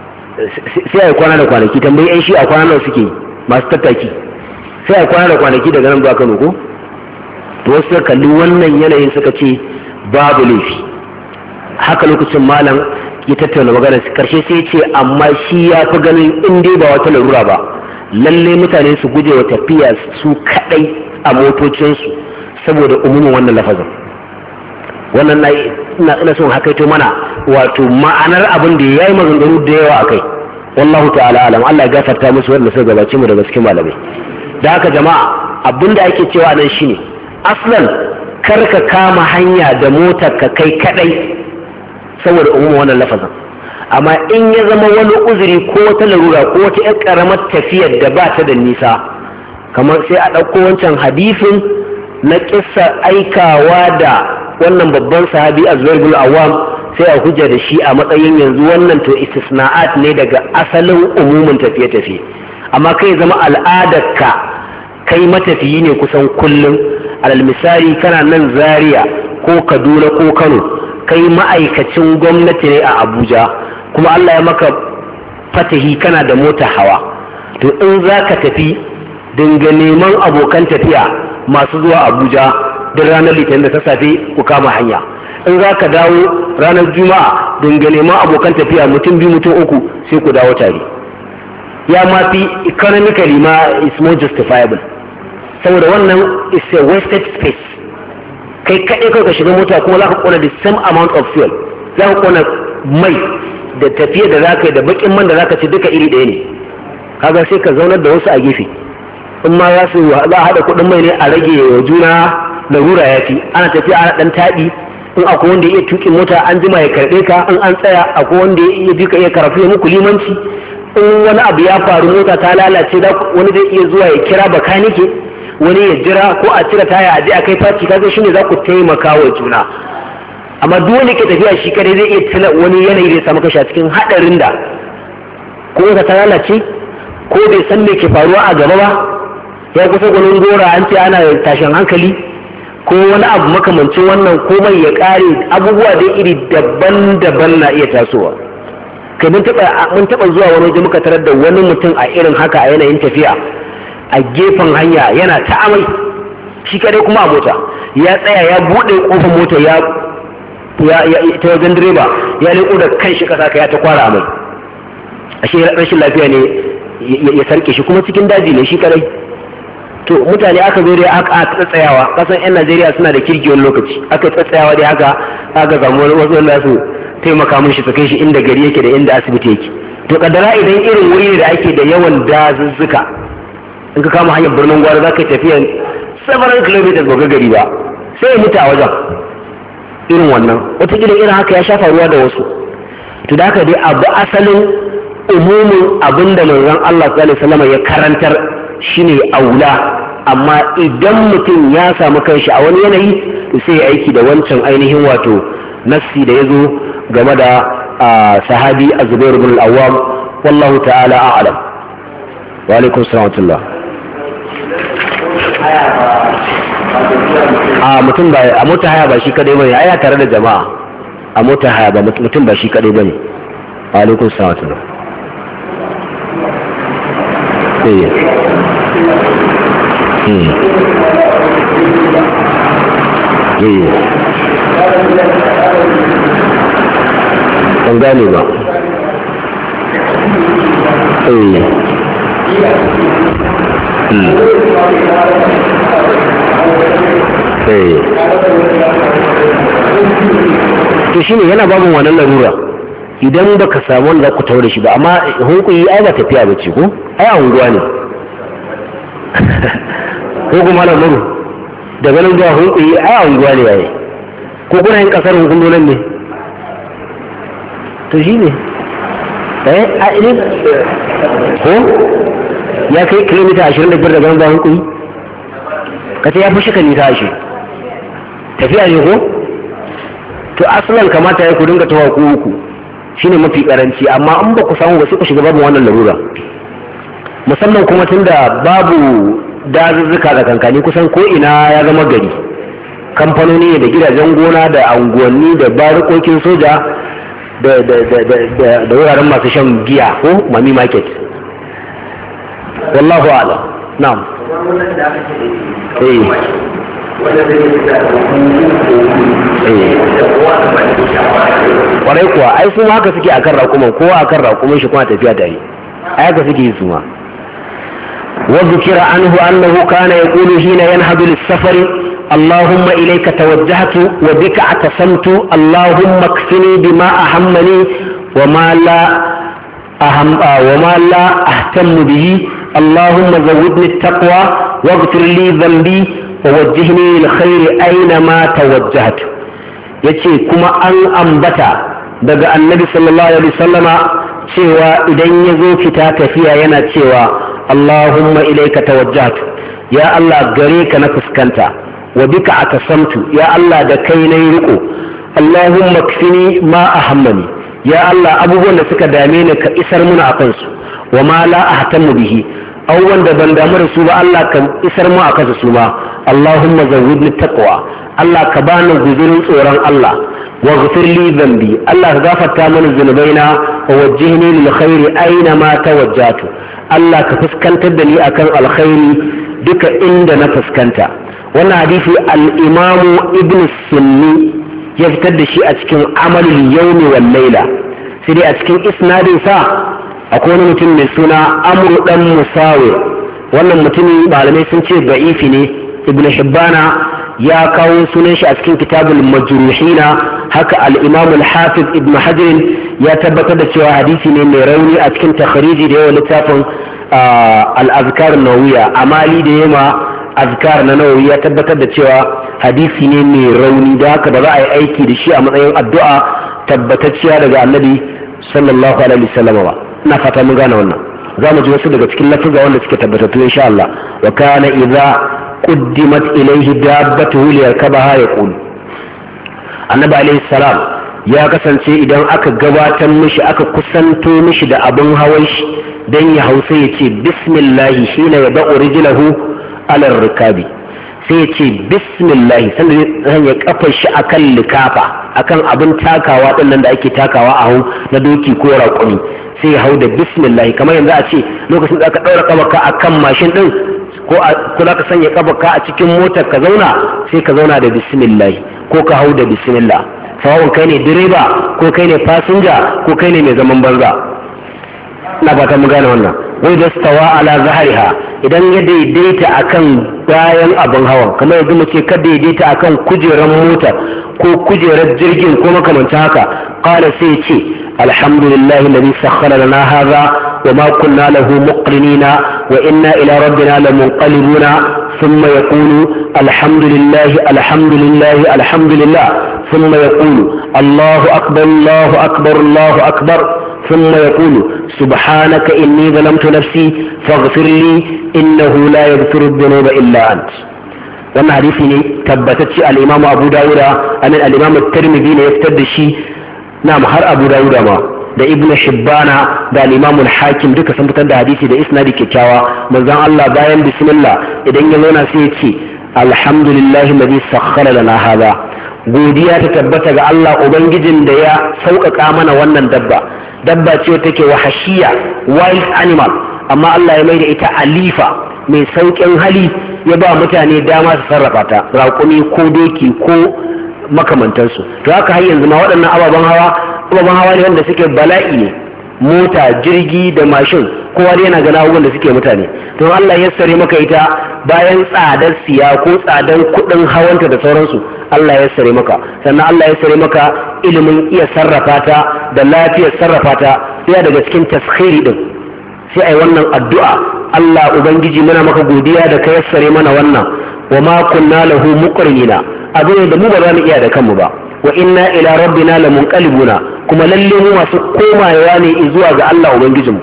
sai a yi kwana da kwanaki. Tambayi 'yan shi a kwana nawa suke masu tattaki, sai a yi kwana da kwanaki daga nan zuwa Kano ko? To wasu suka kalli wannan yanayin suka ce babu laifi. Haka lokacin malam ya tattauna magana karshe sai ce amma shi ya fi ganin in dai ba wata larura ba, lalle mutane su guje wa tafiya su kadai a motocinsu saboda umumin wannan lafazin. Wannan ina son hakaito mana wato ma'anar abin da yayi maganganu da yawa akai. Wallahu ta'ala alam. Allah ya gafarta musu wanda suka gabace mu daga cikin malamai. Da haka jama'a abinda ake cewa nan shine aslan kar ka kama hanya da motar ka kai kadai saboda umumin wannan lafazin. Amma in ya zama wani uzuri ko wata larura ko wata ƴar karamar tafiyar da ba ta da nisa, kamar sai a ɗauko wancan hadisin na kissa aikawa da wannan babban sahabi Zubair bin Awwam, sai a hujja da shi a matsayin yanzu wannan to istisna'at ne daga asalin umumin tafiye-tafiye. Amma kai zama al'adarka kai matafiyi ne kusan kullum, alal misali kana nan Zaria ko Kaduna ko Kano, kai ma'aikacin gwamnati ne a Abuja, kuma Allah ya maka fatahi kana da mota hawa, to in za ka tafi dinga neman abokan tafiya masu zuwa Abuja duk ranar Litinin da ta safe ku kama hanya. In za ka dawo ranar Juma'a dinga neman abokan tafiya mutum 2 mutum 3 sai ku dawo tare. Ya ma fi economically ma is more justifiable, saboda wannan is a wasted space. Kai kaɗai kai ka shiga mota kuma za ka kona the same amount of fuel, za ka kona mai da tafiya da za ka yi da bakin man da za ka ci duka iri ɗaya ne. Kaga sai ka zaunar da wasu a gefe, in ma za a haɗa kuɗin mai ne a rage wa juna larura ya fi. Ana tafiya ana ɗan taɗi, in akwai wanda ya iya tuƙin mota an jima ya karɓe ka, in an tsaya akwai wanda ya iya duka iya karatu ya muku limanci. In wani abu ya faru mota ta lalace wani zai iya zuwa ya kira bakanike, wani ya jira ko a cire taya a je a kai faci. Kaga shine za ku taimaka wa juna. Amma duk wanda ke tafiya shi kadai zai iya tuna wani yanayi da ya samu kashi a cikin hadarin da ko ta lalace ko bai san me ke faruwa a gaba ba, ya kusa gwanin gora an ce ana tashin hankali ko wani abu makamancin wannan, ko mai ya kare, abubuwa dai iri daban-daban na iya tasowa. Kai mun taba zuwa wani waje muka tarar da wani mutum a irin haka a yanayin tafiya a gefen hanya yana ta amai shi kadai kuma a mota, ya tsaya ya bude kofar mota ya ta wajen direba ya leko da kan shi kasa ya ta kwara amai. Ashe rashin lafiya ne ya sarke shi, kuma cikin daji ne shi kadai. To mutane aka zo dai aka tsatsayawa, kasan yan Najeriya suna da kirki wani lokaci, aka tsatsayawa dai aka samu wasu wanda su taimaka mun shi su kai shi inda gari yake da inda asibiti yake. To kaddara idan irin wuri ne da ake da yawan dazuzzuka, in ka kama hanyar birnin Gwari za ka yi tafiyan 7 kilometers ba gari ba, sai ya mutu a wajen. Irin wannan wataƙila irin haka ya shafa ruwa da wasu. To da haka dai abu asalin umumin abin da manzon Allah sallallahu alaihi wasallam ya karantar shine aula. Amma idan mutum ya samu kanshi a wani yanayi, to sai ya aiki da wancan ainihin wato nassi da yazo game da sahabi Az-Zubair ibn al-Awwam. Wallahu ta'ala a'lam. Wa alaikum assalam. A mutum ba a mota haya ba shi kadai bane, ai tare da jama'a. A mota haya ba mutum ba shi kadai bane. Wa alaikum assalam. Ban gane ba. to shine yana babin wannan larura idan baka samu wanda ku tawo da shi ba, amma hunkuyi ai ba tafiya ba ce ko ai a unguwa ne ko kuma lamaru daga nan zuwa hunkuyi ai a unguwa ne yayi ko kuna yin kasar hukumomin ne to shine a ilin ko ya kai kilomita 25 daga nan zuwa hunkuyi kace ya fi shi ka nisa shi tafiya ne ko to asalan kamata ya ku dinga tawa ku uku shine mafi karanci, amma in ba ku samu ba sai ku shiga babu wannan larura, musamman kuma tunda babu dazuzzuka da kankani kusan ko ina ya zama gari, kamfanoni da gidajen gona da anguwanni da barikokin soja da wuraren masu shan giya ko mami market. Wallahu a'lam. Na'am. Kwarai kuwa ai su haka suke akan raƙuman, kowa akan raƙuman shi kuma tafiya tare, ai haka suke yi su ma. wa zukira anhu annahu kana yaqulu hina yanhadu lis-safari allahumma ilayka tawajjahtu wa bika atasamtu allahumma kfini bima ahammani wa ma la ahtammu bihi allahumma zawwidni at-taqwa waghfir li dhanbi wajihni lil khairi aina ma tawajjahtu. yace kuma an ambata daga annabi sallallahu alaihi wasallama cewa idan yazo fita tafiya yana cewa Allahumma ilayka tawajjahtu, ya Allah gare ka na fuskanta, wa bika atasamtu, ya Allah da kai nayi riko, Allahumma kfini ma ahammani, ya Allah abubuwan da suka dame ni ka isar muna akan su, wa ma la ahtammu bihi, abubuwan da ban damu da su ba Allah ka isar mu akan su ma. Allahumma zawwidni taqwa, Allah ka bani guzurin tsoron Allah, wa ghfir li dhanbi, Allah ka gafarta mani zunubaina, wa wajjihni lil khairi aina ma tawajjatu, Allah ka fuskantar da ni akan alkhairi duka inda na fuskanta. Wannan hadisi al-Imam Ibn Sunni ya fitar da shi a cikin Amalul Yawmi wal Layla, sai dai a cikin isnadin sa akwai wani mutum mai suna Amr dan Musawir. Wannan mutumin malamai sun ce da'ifi ne. Ibn Hibbana ya kawo sunan shi a cikin Kitabul Majruhina, haka al-Imam al-Hafiz Ibn Hajar ya tabbatar da cewa hadisi ne mai rauni a cikin takhriji da yawa littafin al-Azkar an-Nawawiyya, amali da yema azkar na Nawawi ya tabbatar da cewa hadisi ne mai rauni, da haka ba za a yi aiki da shi a matsayin addu'a tabbatacciya daga Annabi sallallahu alaihi wasallam ba. Ina fata mun gane wannan. Za mu ji wasu daga cikin lafuza wanda suke tabbatattu insha Allah. Wa kana idza quddimat ilayhi dabbatuhu liyarkabaha yaqul, Annabi alaihi salam ya kasance idan aka gabatar mishi aka kusanto mishi da abin hawan shi dan ya hausa ya ce bismillahi shine ya ba'u rijlahu ala rikabi, sai ya ce bismillahi sannan ya kafa shi akan likafa, akan abin takawa din nan da ake takawa a hau na doki ko raƙumi, sai ya hau da bismillahi. Kamar yanzu a ce lokacin da aka daura kafarka akan mashin din ko za ka sanya kafarka a cikin motar ka zauna, sai ka zauna da bismillahi ko ka hau da bismillah, sawa'un kai ne direba ko kai ne fasinja ko kai ne mai zaman banza. na fata mu gane wannan. wai da stawa ala zahariha, idan ya daidaita akan bayan abin hawan, kamar yanzu mu ce ka daidaita akan kujerar mota ko kujerar jirgin ko makamancin haka, qala sai ce alhamdulillahi alladhi sakhkhara lana hadha wa ma kunna lahu muqrinina wa inna ila rabbina lamunqalibuna ثم يقول الحمد لله الحمد لله الحمد لله ثم يقول الله أكبر الله أكبر الله أكبر ثم يقول سبحانك إني ظلمت نفسي فاغفر لي إنه لا يغفر الذنوب إلا أنت. wannan hadisi ne tabbatacce al-Imam Abu Dawud anan al-Imam At-Tirmidhi ne ya fitar da shi, na'am har Abu Dawud ma da Ibn Hibbana da al-Imam al-Hakim duka sun fitar da hadisi da isnadi kyakkyawa. Manzon Allah bayan bismillah idan ya zauna sai ya ce alhamdulillahi alladhi sakhkhara lana hadha, godiya ta tabbata ga Allah ubangijin da ya sauƙaƙa mana wannan dabba ce take wahashiya, wild animal, amma Allah ya maida ita alifa, mai sauƙin hali, ya ba mutane dama su sarrafa ta, raƙumi ko doki ko makamantansu. To haka har yanzu ma waɗannan ababen hawa ne wanda suke bala'i ne, mota, jirgi da mashin kowa dai yana gana abubuwan da suke mutane to Allah ya sare maka ita bayan tsadar siya ko tsadar kuɗin hawanta da sauransu Allah ya sare maka sannan Allah ya sare maka ilimin iya sarrafa ta da lafiyar sarrafa ta sai daga cikin taskhiri din sai ai wannan addu'a Allah ubangiji muna maka godiya da ka yassare mana wannan wa ma kunna lahu muqrinina abu ne da mu ba za mu iya da kanmu ba wa inna ila rabbina lamunqalibuna kuma lalle mu masu komawa ne zuwa ga Allah ubangijinmu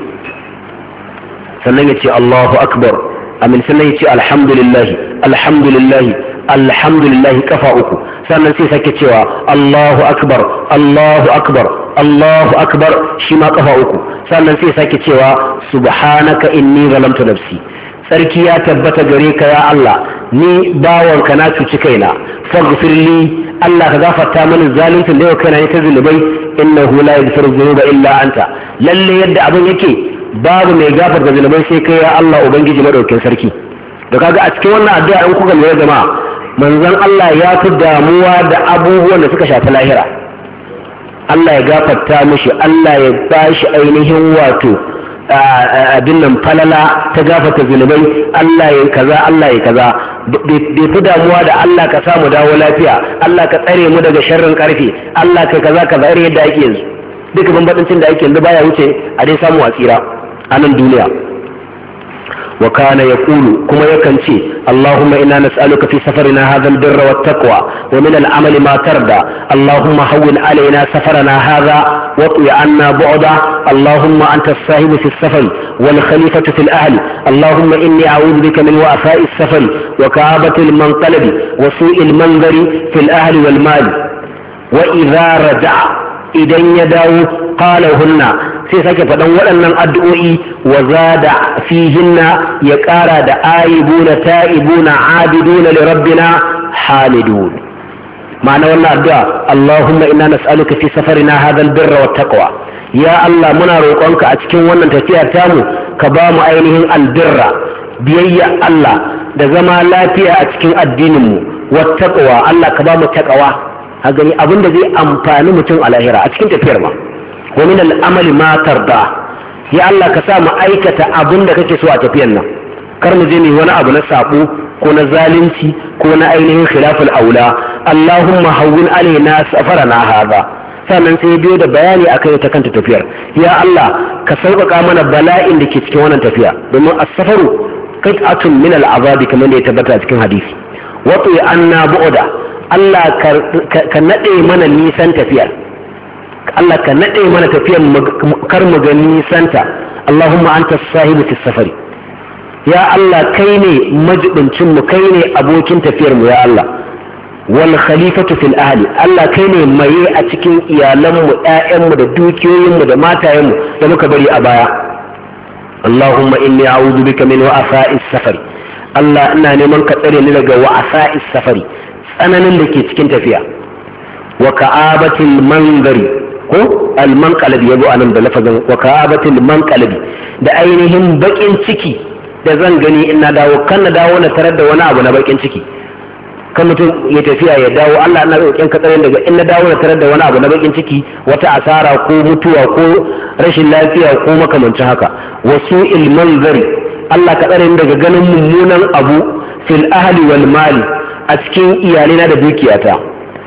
sannan yace Allahu akbar amin sannan yace alhamdulillah alhamdulillah alhamdulillah kafa uku sannan sai sake cewa Allahu akbar Allahu akbar Allahu akbar shi ma kafa uku sannan sai sake cewa subhanaka inni zalamtu nafsi sarki ya tabbata gare ka ya Allah ni bawanka na cuci kaina faghfirli Allah ka gafarta mani zaluncin da yau kaina ne ta zulubai innahu la yaghfiru dhunuba illa anta lalle yadda abin yake babu mai gafarta zulubai sai kai ya Allah ubangiji madaukakin sarki da kaga a cikin wannan addu'a in kuka lura jama'a manzon Allah ya fi damuwa da abubuwan da suka shafi lahira Allah ya gafarta mishi Allah ya bashi ainihin wato abin nan falala ta gafarta zunubai Allah ya kaza Allah ya kaza bai fi damuwa da Allah ka samu dawo lafiya Allah ka tsare mu daga sharrin karfe Allah ka kaza kaza irin yadda ake yanzu duka bambancin da ake yanzu baya wuce a dai samu a tsira a nan duniya wa kana yaqulu kuma yakan ce Allahumma inna nas'aluka fi safarina hadha al-birra wat-taqwa wa min al-amali ma tarda Allahumma hawwin alaina safarana hadha wa qi 'anna bu'da Allahumma anta as-sahibu fi as-safari wal khalifatu fi al-ahli Allahumma inni a'udhu bika min wa'fa'i as-safari wa ka'abati al-manqalabi wa su'i al-manzari fi al-ahli wal mali wa idha raja'a idan ya dawo qalahunna sai sake faɗan waɗannan addu'o'i wa zada fihinna ya ƙara da aibuna ta'ibuna abiduna li rabbina hamidun ma'ana wannan addu'a Allahumma inna nas'aluka fi safarina hadha albirra wat taqwa ya Allah muna roƙonka a cikin wannan tafiya tamu ka ba mu ainihin albirra biyayya Allah da zama lafiya a cikin addinin mu wat taqwa Allah ka ba mu taqwa a gani abinda zai amfani mutum a lahira a cikin tafiyar ma wa min al'amali ma tarda ya Allah ka sa mu aikata abin da kake so a tafiyar nan kar mu je mu wani abu na sabo ko na zalunci ko na ainihin khilaful aula Allahumma hawwin alaina safarana hadha sannan sai biyo da bayani akan ita kanta tafiyar ya Allah ka sauƙaƙa mana bala'in da ke cikin wannan tafiya domin as-safaru qit'atun min al-azabi kamar da ya tabbata cikin hadisi wa tu anna bu'da Allah ka nade mana nisan tafiyar Allah ka nade mana tafiyar kar mu ga nisanta Allahumma anta sahibu fi safari ya Allah kai ne majibincin mu kai ne abokin tafiyar mu ya Allah wal khalifatu fil ahli Allah kai ne maye a cikin iyalan mu ƴaƴan mu da dukiyoyin mu da matayen mu da muka bari a baya Allahumma inni a'udhu bika min wa'fa'is safari Allah ina neman ka tsare ni daga wa'fa'is safari tsananin da ke cikin tafiya wa ka'abatil manzari ko al-manqalabi yazo anan da lafazin wa ka'abatil manqalabi da ainihin bakin ciki da zan gani in na dawo kan na dawo na tarar da wani abu na bakin ciki kan mutum ya tafiya ya dawo Allah ina roƙon ka tsare daga in na dawo na tarar da wani abu na bakin ciki wata asara ko mutuwa ko rashin lafiya ko makamancin haka wasu manzari Allah ka tsare daga ganin mummunan abu fil ahli wal mali a cikin iyalina da dukiyata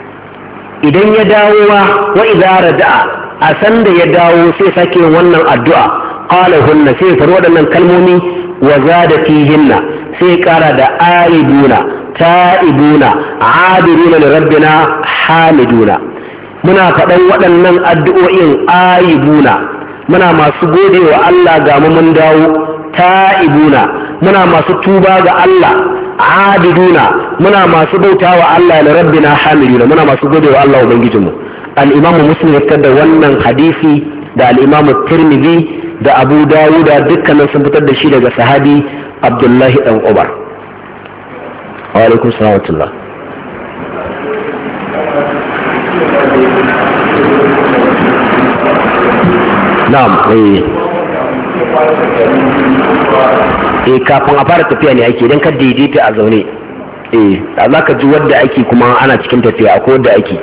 idan ya dawo wa idza raja'a a san da ya dawo sai sake wannan addu'a qala hunna sai faru waɗannan kalmomi wa zada fihinna sai kara da aibuna ta'ibuna abiruna li rabbina hamiduna muna faɗan waɗannan addu'o'in aibuna muna masu gode wa Allah ga mun dawo ta'ibuna muna masu tuba ga Allah abiduna muna masu bauta wa Allah da rabbina hamiduna muna masu gode wa Allah ubangijinmu al-imamu muslim ya fitar da wannan hadisi da al-imamu tirmidhi da abu dawuda dukkanin sun fitar da shi daga sahabi abdullahi dan umar wa alaikum salam wa rahmatullah na'am kafin a fara tafiya ne ake idan ka daidaita a zaune za ka ji wadda ake kuma ana cikin tafiya ko wadda ake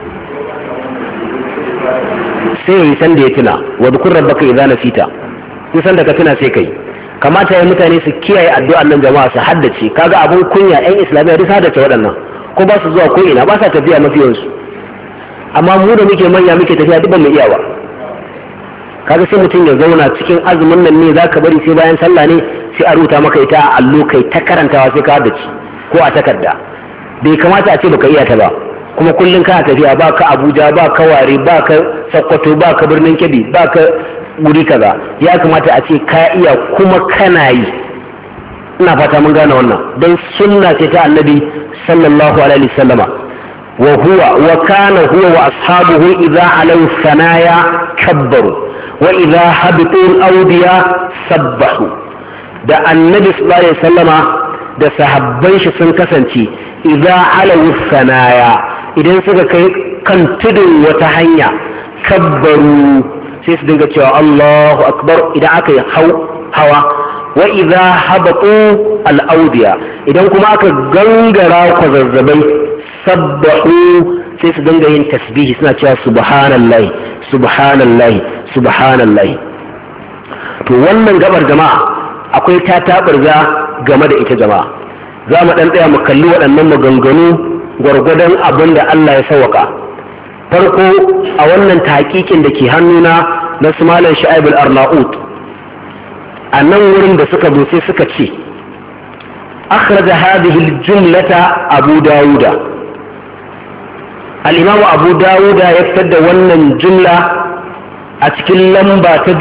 sai ya yi san da ya tuna wadda kun rabbaka idza nasita kusan da ka tuna sai kai. Kamata ya mutane su kiyaye addu'an nan jama'a su haddace, kaga abun kunya ƴan islamiyya duk haddace waɗannan, ko ba su zuwa ko ina, ba sa tafiya mafiyansu. Amma mu da muke manya muke tafiya duk ban mu iya ba. Kaga sai mutum ya zauna cikin azumin nan ne zaka bari sai bayan sallah ne sai a rubuta maka ita a allo kai ta karantawa sai ka haddace ko a takarda. Bai kamata a ce baka iya ta ba, kuma kullum kana tafiya ba ka Abuja, ba ka Wari, ba ka Sokoto, ba ka Birnin Kebbi, ba ka guri kaza. Ya kamata a ce ka iya kuma kana yi. Ina fata mun gane wannan, don sunna ce ta Annabi sallallahu alaihi wasallama. wa kana huwa wa ashabuhu idza alaw sanaya kabbaru wa idza habitu al-awdiya sabbahu. Da Annabi sallallahu alaihi wasallama da sahabban shi sun kasance idza alaw sanaya, idan suka kai kan tudun wata hanya, kabbaru sai su dinga cewa Allahu akbar idan aka yi hawa. Wa idza habatu al-awdiya, idan kuma aka gangara kwazazzabai, sabbahu sai su dinga yin tasbihi suna cewa subhanallahi subhanallahi subhanallahi. To wannan gabar jama'a akwai tatabarza game da ita jama'a. Za mu dan tsaya mu kalli waɗannan maganganu gwargwadon abin da Allah ya sauwaka. Farko a wannan tahqiqin da ke hannuna na su Malam Shu'aib al-Arnaut, a nan wurin da suka zo sai suka ce akhraja hadhihi al-jumlata Abu Dawuda. Al-Imam Abu Dawuda ya fitar da wannan jumla a cikin lamba ta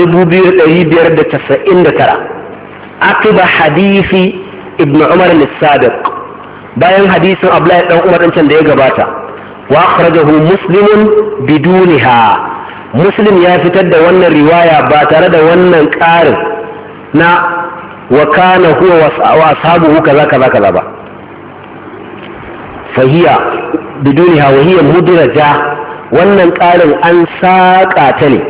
2599 aqiba hadisi Ibn Umar al-Sadiq, bayan hadisin Abdullahi dan Umar din da ya gabata. Wa akhrajahu Muslimun bidunha, Muslim ya fitar da wannan riwaya ba tare da wannan ƙarin na wa kana huwa wa ashabuhu kaza kaza kaza ba. Fahiya bidunha wa hiya mudraja, wannan ƙarin an saƙa ta ne.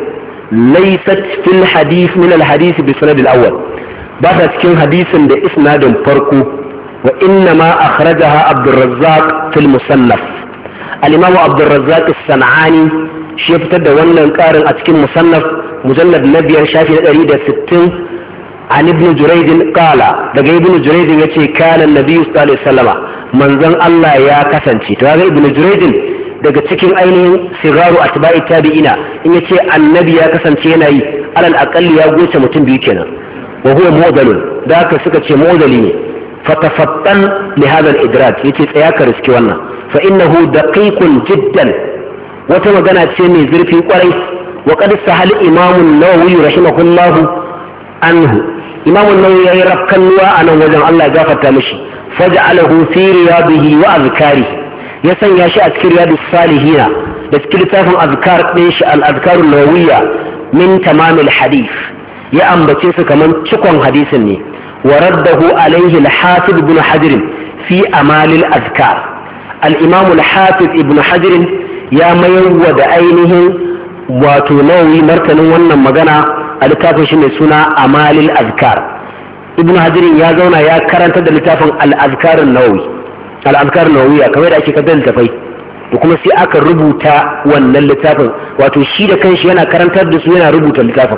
Laysat fil hadith min al hadith bi sanad al awwal, ba ta cikin hadisin da isnadin farko. Wa inna ma akhrajaha Abdurrazzaq fil Musannaf. Al-Imam Abdurrazzaq as-San'ani shi ya fitar da wannan ƙarin a cikin Musannaf mujallad na 5 shafi na 160. An Ibn Jurayd qala, daga Ibn Jurayd yace kana Annabi sallallahu alaihi wasallama, manzon Allah ya kasance. To ga Ibn Jurayd daga cikin ainihin sigaru atba'i tabi'ina, in yace annabi ya kasance yana yi, alal aqalli ya goce mutum biyu kenan. Wa huwa mu'dalun, da haka suka ce mu'dali ne. Fatafattan li hadha al-idraj, yace tsaya ka riski wannan. Fa innahu daqiqun jiddan, wata magana ce mai zurfi kwarai. Wa qad sahal Imam an-Nawawi rahimahullah anhu, Imam an-Nawawi yayi rafkannuwa anan wajen, Allah ya gafarta mishi. Faj'alahu fi riyadihi wa azkarihi, ya sanya shi a cikin riyadus salihina da cikin littafin azkar ɗin shi al-azkarun nawawiyya min tamamil hadith, ya ambace su kaman cikon hadisin ne. Wa raddahu alaihi al-hafiz ibn hajar fi amalil azkar, al-imam al-hafiz ibn hajar ya mayarwa da ainihin wato nawawi martanin wannan magana a littafin shi mai suna amalil azkar. Ibn hajar ya zauna ya karanta da littafin al-azkarun nawawi, al-azkar nawawiya kamar da ake kaddar littafai, da kuma sai aka rubuta wannan littafin, wato shi da kanshi yana karantar da su yana rubuta littafin.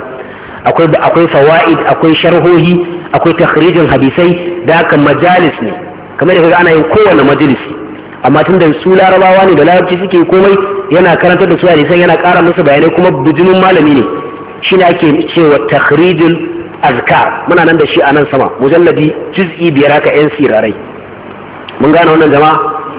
Akwai fawaid, akwai sharhohi, akwai takhrijin hadisai, da haka majalis ne kamar da kaga ana yin kowanne majalisi. Amma tun da su larabawa ne da larabci suke komai, yana karantar da su hadisai, yana ƙara musu bayanai, kuma bijimin malami ne. Shi ne ake cewa takhrijul azkar. Muna nan da shi a nan sama, mujalladi juz'i 5 haka 'yan sirarai. Mun gane wannan jama'a?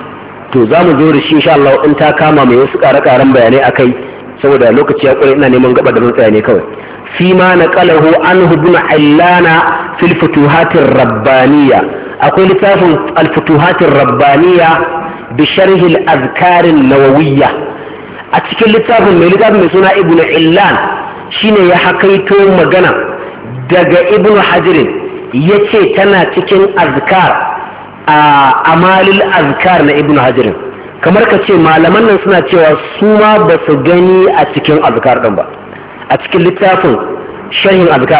To za mu zo da shi insha Allah in ta kama mai wasu ƙare-ƙaren bayanai akai, saboda lokaci ya ƙure ina neman gaba da matsaya ne kawai. Fi ma naqalahu anhu ibn Allana fil futuhatir rabbaniyya, akwai littafin al futuhatir rabbaniyya bi sharh al azkar an nawawiyya. A cikin littafin mai suna Ibn Illan shine ya hakaito magana daga Ibn Hajar, yace tana cikin azkar a amalil azkar na Ibn Hajar. Kamar ka ce malaman nan suna cewa su ma ba su gani a cikin azkar din ba, a cikin littafin sharhin azkar,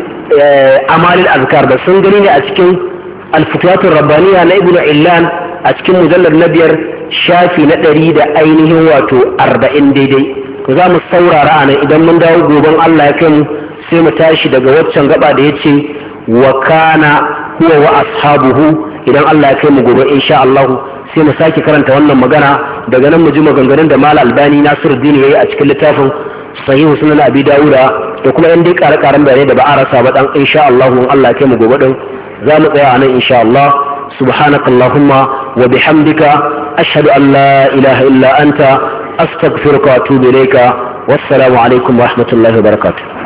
amalil azkar, ba sun gani ne a cikin al-futuhatur rabbaniya na Ibn Illan a cikin mujallad na 5 shafi na 100 da ainihin wato 40 daidai. za mu saurara a nan idan mun dawo goben Allah ya kai mu sai mu tashi daga waccan gaba da yace wa kana huwa wa ashabuhu idan Allah ya kai mu gobe insha Allah sai mu sake karanta wannan magana daga nan mu ji maganganun da Malam Albani Nasiruddin yayi a cikin littafin Sahihu Sunan Abi Dawuda da kuma yan dai ƙare-ƙaren bayanai da ba a rasa ba dan insha Allah in Allah ya kai mu gobe din za mu tsaya a nan insha Allah subhanakallahumma wa bihamdika ashhadu an la ilaha illa anta astaghfiruka wa atubu ilayka wassalamu alaikum wa rahmatullahi wa barakatuh